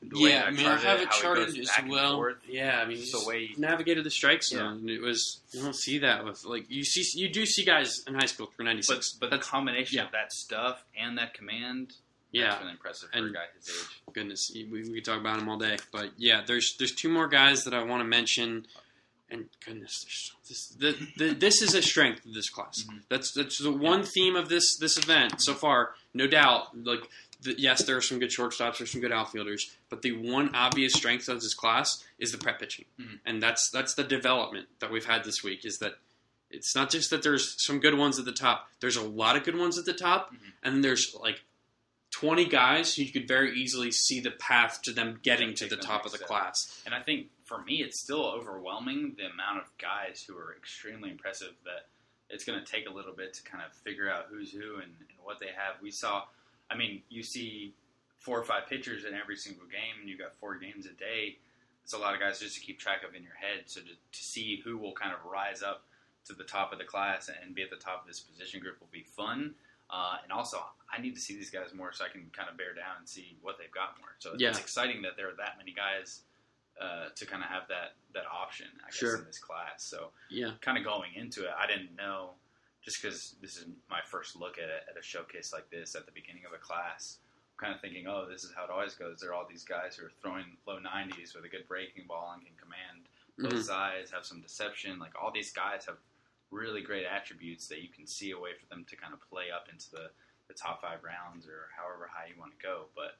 Speaker 4: The way
Speaker 3: yeah, I mean, I have it
Speaker 4: how
Speaker 3: charted
Speaker 4: goes
Speaker 3: as
Speaker 4: back and
Speaker 3: well.
Speaker 4: forth,
Speaker 3: Yeah, I mean,
Speaker 4: just the way he
Speaker 3: navigated the strike zone.
Speaker 4: Yeah.
Speaker 3: It was you don't see that with like you see you do see guys in high school through ninety-six,
Speaker 4: But, but the combination
Speaker 3: yeah.
Speaker 4: of that stuff and that command,
Speaker 3: yeah,
Speaker 4: that's really impressive for
Speaker 3: and,
Speaker 4: a guy his age.
Speaker 3: Goodness, we, we could talk about him all day. But yeah, there's there's two more guys that I want to mention. And goodness, this, the, the, this is a strength of this class. Mm-hmm. That's that's the one theme of this this event so far, no doubt. Like, the, yes, there are some good shortstops, there's some good outfielders, but the one obvious strength of this class is the prep pitching, mm-hmm. and that's that's the development that we've had this week. Is that it's not just that there's some good ones at the top. There's a lot of good ones at the top, mm-hmm. and there's like twenty guys who you could very easily see the path to them getting to the top of the class.
Speaker 4: And I think, for me, it's still overwhelming the amount of guys who are extremely impressive that it's going to take a little bit to kind of figure out who's who and, and what they have. We saw, I mean, you see four or five pitchers in every single game, and you've got four games a day. It's a lot of guys just to keep track of in your head. So to, to see who will kind of rise up to the top of the class and be at the top of this position group will be fun. Uh, and also, I need to see these guys more so I can kind of bear down and see what they've got more. So
Speaker 3: yeah.
Speaker 4: it's exciting that there are that many guys uh, to kind of have that, that option, I guess,
Speaker 3: sure.
Speaker 4: in this class. So
Speaker 3: yeah.
Speaker 4: kind of going into it, I didn't know, just because this is my first look at a, at a showcase like this at the beginning of a class, I'm kind of thinking, oh, this is how it always goes. There are all these guys who are throwing low nineties with a good breaking ball and can command both mm-hmm. sides, have some deception. Like, all these guys have really great attributes that you can see a way for them to kind of play up into the, the top five rounds or however high you want to go. But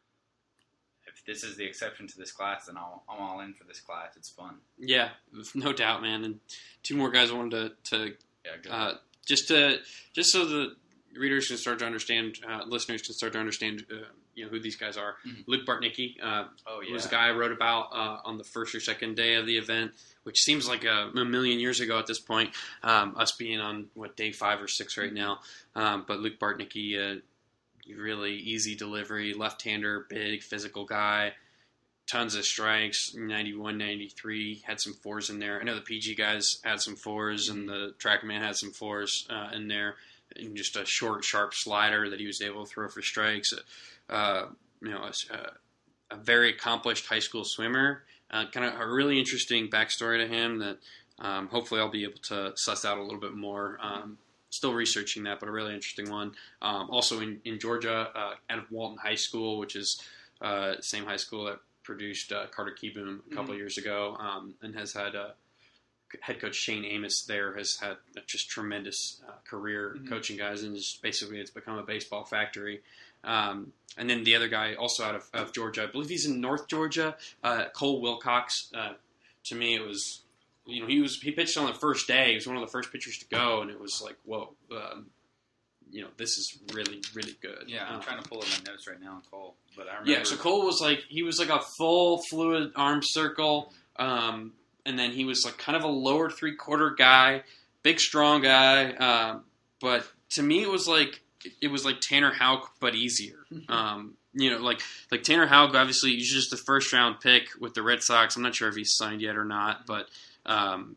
Speaker 4: if this is the exception to this class, then I'll, I'm all in for this class. It's fun.
Speaker 3: Yeah, no doubt, man. And two more guys I wanted to, to
Speaker 4: yeah,
Speaker 3: uh, just to just so the readers can start to understand, uh, listeners can start to understand, uh, you know, who these guys are. Mm-hmm. Luke Bartnicki uh,
Speaker 4: oh, yeah.
Speaker 3: was a guy I wrote about uh, on the first or second day of the event, which seems like a, a million years ago at this point, um, us being on, what, day five or six right now. Um, but Luke Bartnicki, uh, really easy delivery, left-hander, big, physical guy, tons of strikes, ninety-one, ninety-three, had some fours in there. I know the P G guys had some fours, and the TrackMan had some fours uh, in there, and just a short, sharp slider that he was able to throw for strikes. Uh, you know, a, a very accomplished high school swimmer. Uh, kind of a really interesting backstory to him that um, hopefully I'll be able to suss out a little bit more. Um, still researching that, but a really interesting one. Um, also in, in Georgia, uh, out of Walton High School, which is uh, the same high school that produced uh, Carter Keyboom a couple mm-hmm. years ago, um, and has had uh, head coach Shane Amos there has had a just tremendous uh, career mm-hmm. coaching guys, and just basically it's become a baseball factory. Um, and then the other guy, also out of, of Georgia, I believe he's in North Georgia, uh, Cole Wilcox. Uh, to me, it was, you know, he was he pitched on the first day. He was one of the first pitchers to go, and it was like, whoa, um, you know, this is really, really good.
Speaker 4: Yeah, I'm
Speaker 3: um,
Speaker 4: trying to pull up my notes right now on Cole, but I remember.
Speaker 3: Yeah, so Cole was like he was like a full fluid arm circle, um, and then he was like kind of a lower three quarter guy, big strong guy. Um, but to me, it was like. It was like Tanner Houck, but easier. Um, you know, like like Tanner Houck, obviously, he's just the first round pick with the Red Sox. I'm not sure if he's signed yet or not, but um,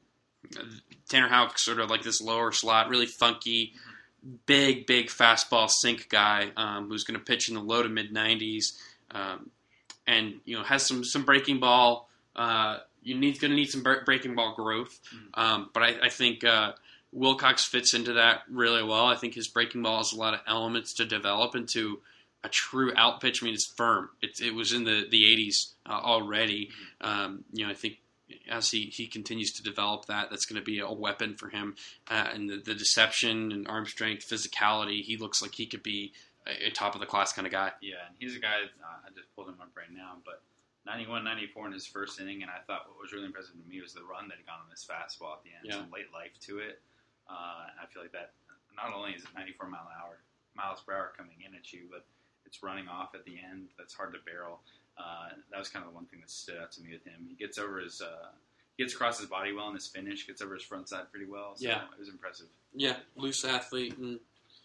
Speaker 3: Tanner Houck, sort of like this lower slot, really funky, big, big fastball sink guy um, who's going to pitch in the low to mid nineties, um, and you know has some some breaking ball. Uh, you need going to need some breaking ball growth, um, but I, I think. Uh, Wilcox fits into that really well. I think his breaking ball has a lot of elements to develop into a true out pitch. I mean, it's firm. It, it was in the, the eighties uh, already. Um, you know, I think as he, he continues to develop that, that's going to be a weapon for him. Uh, and the, the deception and arm strength, physicality, he looks like he could be a, a top-of-the-class kind of guy.
Speaker 4: Yeah, and he's a guy, uh, I just pulled him up right now, but ninety-one ninety-four in his first inning, and I thought what was really impressive to me was the run that he got on his fastball at the end. Yeah. Some late life to it. Uh, and I feel like that not only is it ninety-four mile an hour, miles per hour coming in at you, but it's running off at the end. That's hard to barrel. Uh, that was kind of the one thing that stood out to me with him. He gets over his, uh, he gets across his body well in his finish, gets over his front side pretty well. So
Speaker 3: yeah.
Speaker 4: It was impressive.
Speaker 3: Yeah, loose athlete, and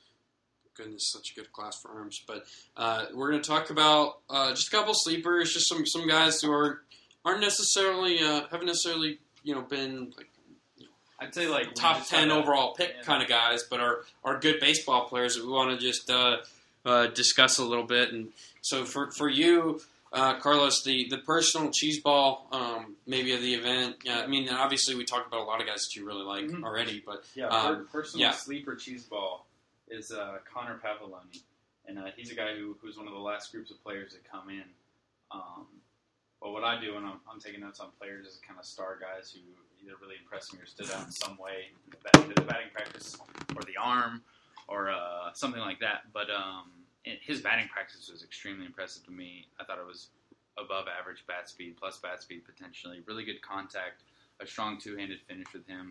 Speaker 3: goodness, such a good class for arms. But uh, we're going to talk about uh, just a couple sleepers, just some, some guys who are, aren't necessarily, uh, haven't necessarily, you know, been like,
Speaker 4: I'd say like
Speaker 3: top ten overall pick yeah. kind of guys, but are, are good baseball players that we want to just uh, uh, discuss a little bit. And so for for you, Uh, Carlos, the, the personal cheese ball, um, maybe of the event. Yeah, I mean, obviously we talked about a lot of guys that you really like mm-hmm. already, but
Speaker 4: yeah,
Speaker 3: um,
Speaker 4: personal
Speaker 3: yeah.
Speaker 4: sleeper cheese ball is uh, Connor Pavoloni, and uh, he's a guy who who's one of the last groups of players that come in. Um, but what I do when I'm, I'm taking notes on players is kind of star guys who either really impressed me or stood out in some way, either the batting practice or the arm or uh, something like that. But um, his batting practice was extremely impressive to me. I thought it was above average bat speed, plus bat speed potentially. Really good contact, a strong two-handed finish with him.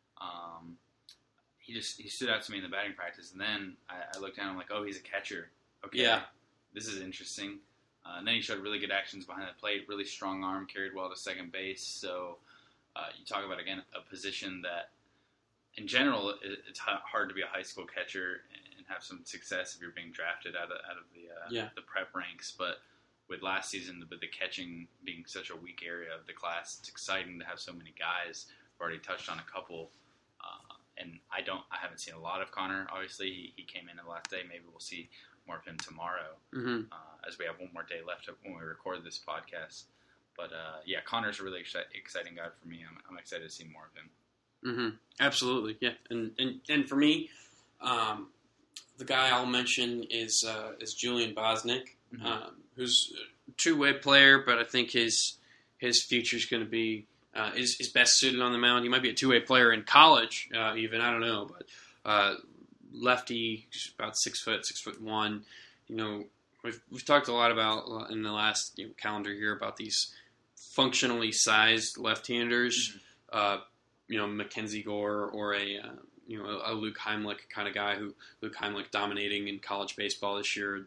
Speaker 4: Um, he just he stood out to me in the batting practice. And then I, I looked down and I'm like, oh, he's a catcher. Okay,
Speaker 3: yeah.
Speaker 4: This is interesting. Uh, and then he showed really good actions behind the plate, really strong arm, carried well to second base. So uh, you talk about, again, a position that in general it's hard to be a high school catcher and have some success if you're being drafted out of, out of the uh,
Speaker 3: yeah.
Speaker 4: the prep ranks. But with last season, with the catching being such a weak area of the class, it's exciting to have so many guys. We've already touched on a couple. Uh, and I don't, I haven't seen a lot of Connor. Obviously, he, he came in the last day. Maybe we'll see more of him tomorrow,
Speaker 3: mm-hmm.
Speaker 4: uh, as we have one more day left when we record this podcast. But uh, yeah, Connor's a really exci- exciting guy for me. I'm, I'm excited to see more of him.
Speaker 3: Mm-hmm. Absolutely, yeah. And and, and for me, um, the guy I'll mention is uh, is Julian Bosnick, mm-hmm. um, who's a two-way player, but I think his his future is going to be uh, is, is best suited on the mound. He might be a two-way player in college, uh, even I don't know, but. Uh, Lefty, about six foot, six foot one. You know, we've we've talked a lot about in the last you know, calendar year about these functionally sized left-handers. Mm-hmm. Uh, you know, Mackenzie Gore or a uh, you know a Luke Heimlich kind of guy who Luke Heimlich dominating in college baseball this year.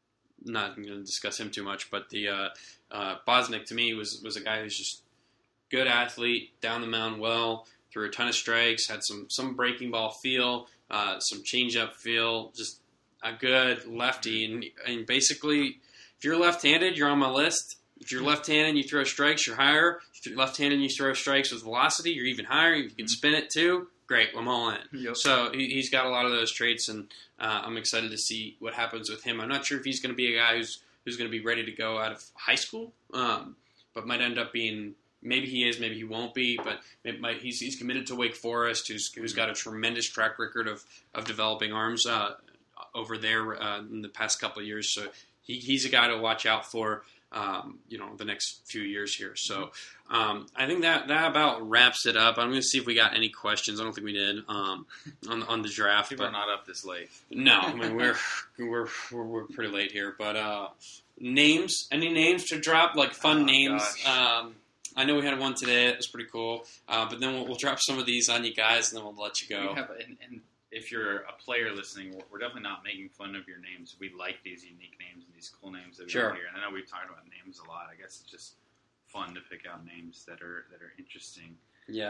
Speaker 3: Not going to discuss him too much, but the uh, uh, Bosnick to me was was a guy who's just good athlete, down the mound well, threw a ton of strikes, had some some breaking ball feel. Uh, some change-up feel, just a good lefty. And, and basically, if you're left-handed, you're on my list. If you're left-handed and you throw strikes, you're higher. If you're left-handed and you throw strikes with velocity, you're even higher. If you can spin it too, great, I'm all in.
Speaker 4: Yep.
Speaker 3: So he, he's got a lot of those traits, and uh, I'm excited to see what happens with him. I'm not sure if he's going to be a guy who's who's going to be ready to go out of high school, um, but might end up being – maybe he is, maybe he won't be, but it might, he's he's committed to Wake Forest, who's who's got a tremendous track record of, of developing arms uh, over there uh, in the past couple of years. So he, he's a guy to watch out for, um, you know, the next few years here. So um, I think that, that about wraps it up. I'm going to see if we got any questions. I don't think we did um, on on the draft.
Speaker 4: People
Speaker 3: but,
Speaker 4: are not up this late.
Speaker 3: No, I mean we're we're we're, we're pretty late here. But uh, names, any names to drop? Like fun
Speaker 4: oh,
Speaker 3: names.
Speaker 4: Gosh.
Speaker 3: Um, I know we had one today. It was pretty cool. Uh, but then we'll, we'll drop some of these on you guys, and then we'll let you go.
Speaker 4: We have, and, and if you're a player listening, we're, we're definitely not making fun of your names. We like these unique names and these cool names that we
Speaker 3: sure.
Speaker 4: have here. And I know we've talked about names a lot. I guess it's just fun to pick out names that are that are interesting.
Speaker 3: Yeah.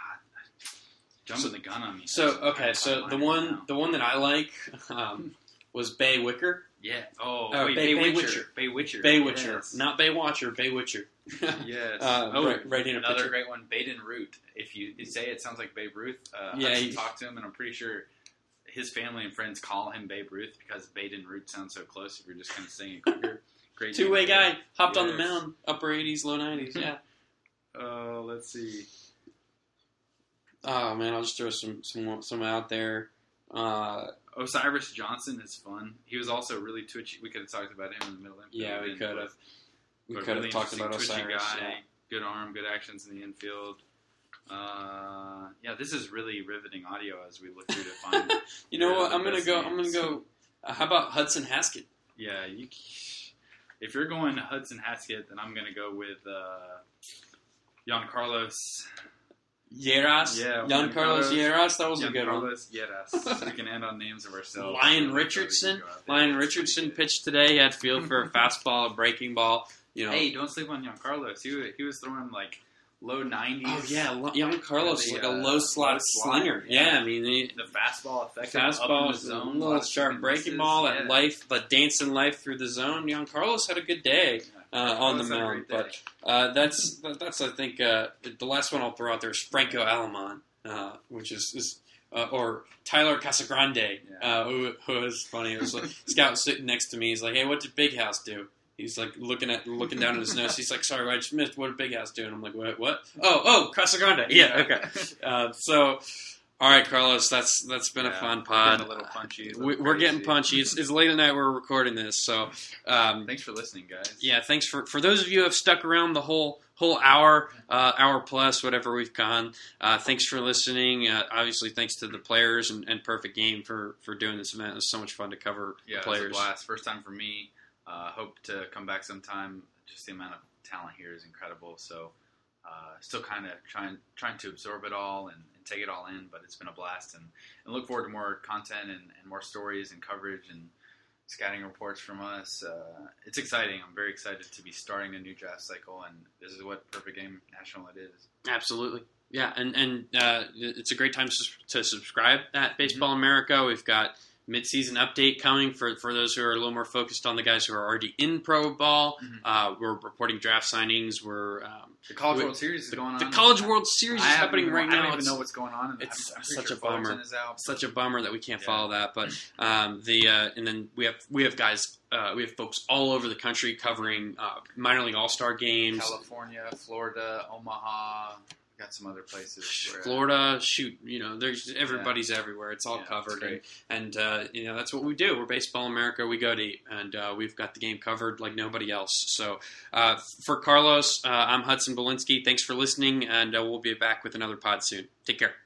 Speaker 4: Uh, jumping so, the gun on me.
Speaker 3: So okay, so the one
Speaker 4: now.
Speaker 3: the one that I like um, was Bay Wicker.
Speaker 4: Yeah. Oh,
Speaker 3: uh,
Speaker 4: wait,
Speaker 3: Bay,
Speaker 4: Bay,
Speaker 3: Bay
Speaker 4: Witcher.
Speaker 3: Witcher.
Speaker 4: Bay Witcher.
Speaker 3: Bay Witcher.
Speaker 4: Yes.
Speaker 3: Not Bay Watcher, Bay Witcher.
Speaker 4: Yes.
Speaker 3: Uh,
Speaker 4: oh,
Speaker 3: right, right in a
Speaker 4: another
Speaker 3: picture.
Speaker 4: great one, Baden Root. If you, you say it sounds like Babe Ruth, uh,
Speaker 3: yeah,
Speaker 4: I
Speaker 3: you
Speaker 4: talked to him, and I'm pretty sure his family and friends call him Babe Ruth because Baden Root sounds so close if you're just kind of saying it quicker. Great
Speaker 3: two-way guy,
Speaker 4: name.
Speaker 3: hopped
Speaker 4: yes.
Speaker 3: on the mound, upper eighties, low nineties, yeah.
Speaker 4: Oh, uh, let's see.
Speaker 3: Oh, man, I'll just throw some some, some out there. Uh,
Speaker 4: Osiris Johnson is fun. He was also really twitchy. We could have talked about him in the middle.
Speaker 3: Yeah, we could have. We could
Speaker 4: really
Speaker 3: have talked about Osiris.
Speaker 4: Guy,
Speaker 3: yeah.
Speaker 4: Good arm, good actions in the infield. Uh, yeah, this is really riveting audio as we look through to find.
Speaker 3: You know what? I'm gonna go. Names. I'm gonna go. Uh, how about Hudson Haskett?
Speaker 4: Yeah, you. If you're going to Hudson Haskett, then I'm gonna go with uh, Jan Carlos.
Speaker 3: Lleras,
Speaker 4: yeah,
Speaker 3: Jan Carlos Lleras, that was
Speaker 4: Jan
Speaker 3: a good
Speaker 4: Carlos
Speaker 3: one.
Speaker 4: Lleras. We can end on names of ourselves.
Speaker 3: Lyon Richardson, Lyon Richardson pitched today. He had feel for a fastball, a breaking ball. You know,
Speaker 4: hey, don't sleep on Jan Carlos. He he was throwing like low nineties.
Speaker 3: Oh yeah, Jan Carlos
Speaker 4: yeah,
Speaker 3: is
Speaker 4: the,
Speaker 3: like a low slot
Speaker 4: low
Speaker 3: slinger.
Speaker 4: slot.
Speaker 3: Yeah, I mean
Speaker 4: the, the fastball effective
Speaker 3: fastball,
Speaker 4: up in the zone,
Speaker 3: a little sharp breaking ball,
Speaker 4: yeah.
Speaker 3: that life, that dancing life through the zone. Jan Carlos had a good day. Uh, on the mound, but uh, that's that's I think uh, the last one I'll throw out there is Franco Alemán, uh, which is, is uh, or Tyler Casagrande,
Speaker 4: yeah.
Speaker 3: uh, who, who is funny. It was like scout sitting next to me. He's like, "Hey, what did Big House do?" He's like looking at looking down at his notes. He's like, "Sorry, I just missed what did Big House do?" And I'm like, "What? What? Oh, oh, Casa Grande. Yeah, okay." Uh, so, all right, Carlos, that's that's been
Speaker 4: Yeah,
Speaker 3: a fun
Speaker 4: we're
Speaker 3: pod.
Speaker 4: getting a little punchy. a little
Speaker 3: We, we're getting
Speaker 4: crazy.
Speaker 3: punchy. It's, it's late at night. We're recording this, so um,
Speaker 4: Thanks for listening, guys.
Speaker 3: yeah. Thanks for for those of you who have stuck around the whole whole hour, uh, hour plus, whatever we've gone. Uh, thanks for listening. Uh, obviously, thanks to the players and, and Perfect Game for for doing this event. It was so much fun to cover
Speaker 4: Yeah,
Speaker 3: the
Speaker 4: it was a
Speaker 3: players.
Speaker 4: blast. First time for me. Uh, hope to come back sometime. Just the amount of talent here is incredible. So, uh, still kind of trying trying to absorb it all and, and take it all in. But it's been a blast, and, and look forward to more content and, and more stories and coverage and scouting reports from us. Uh, it's exciting. I'm very excited to be starting a new draft cycle, and this is what Perfect Game National it is.
Speaker 3: Absolutely. Yeah, and, and uh, it's a great time to, to subscribe at Baseball America. We've got mid-season update coming for, for those who are a little more focused on the guys who are already in pro ball.
Speaker 4: Mhm.
Speaker 3: Uh, we're reporting draft signings. We're um,
Speaker 4: The College
Speaker 3: we-
Speaker 4: World Series is
Speaker 3: the,
Speaker 4: going on.
Speaker 3: the College World Series
Speaker 4: I
Speaker 3: is
Speaker 4: haven't
Speaker 3: happening
Speaker 4: even-
Speaker 3: right
Speaker 4: I
Speaker 3: now.
Speaker 4: don't even
Speaker 3: It's
Speaker 4: know what's going on.
Speaker 3: it's
Speaker 4: I'm, I'm
Speaker 3: such
Speaker 4: pretty
Speaker 3: a
Speaker 4: sure
Speaker 3: bummer.
Speaker 4: Fullerton Is out.
Speaker 3: such a bummer that we can't
Speaker 4: Yeah.
Speaker 3: follow that. But um, the uh, and then we have we have guys uh, we have folks all over the country covering uh, minor league all star games.
Speaker 4: California, Florida, Omaha. Got some other places. Where,
Speaker 3: Florida, shoot, you know, there's everybody's everywhere. It's all
Speaker 4: Yeah,
Speaker 3: covered,
Speaker 4: it's great.
Speaker 3: and, and uh, you know that's what we do. We're Baseball America. We go deep, and uh, we've got the game covered like nobody else. So, uh, for Carlos, uh, I'm Hudson Belinsky. Thanks for listening, and uh, we'll be back with another pod soon. Take care.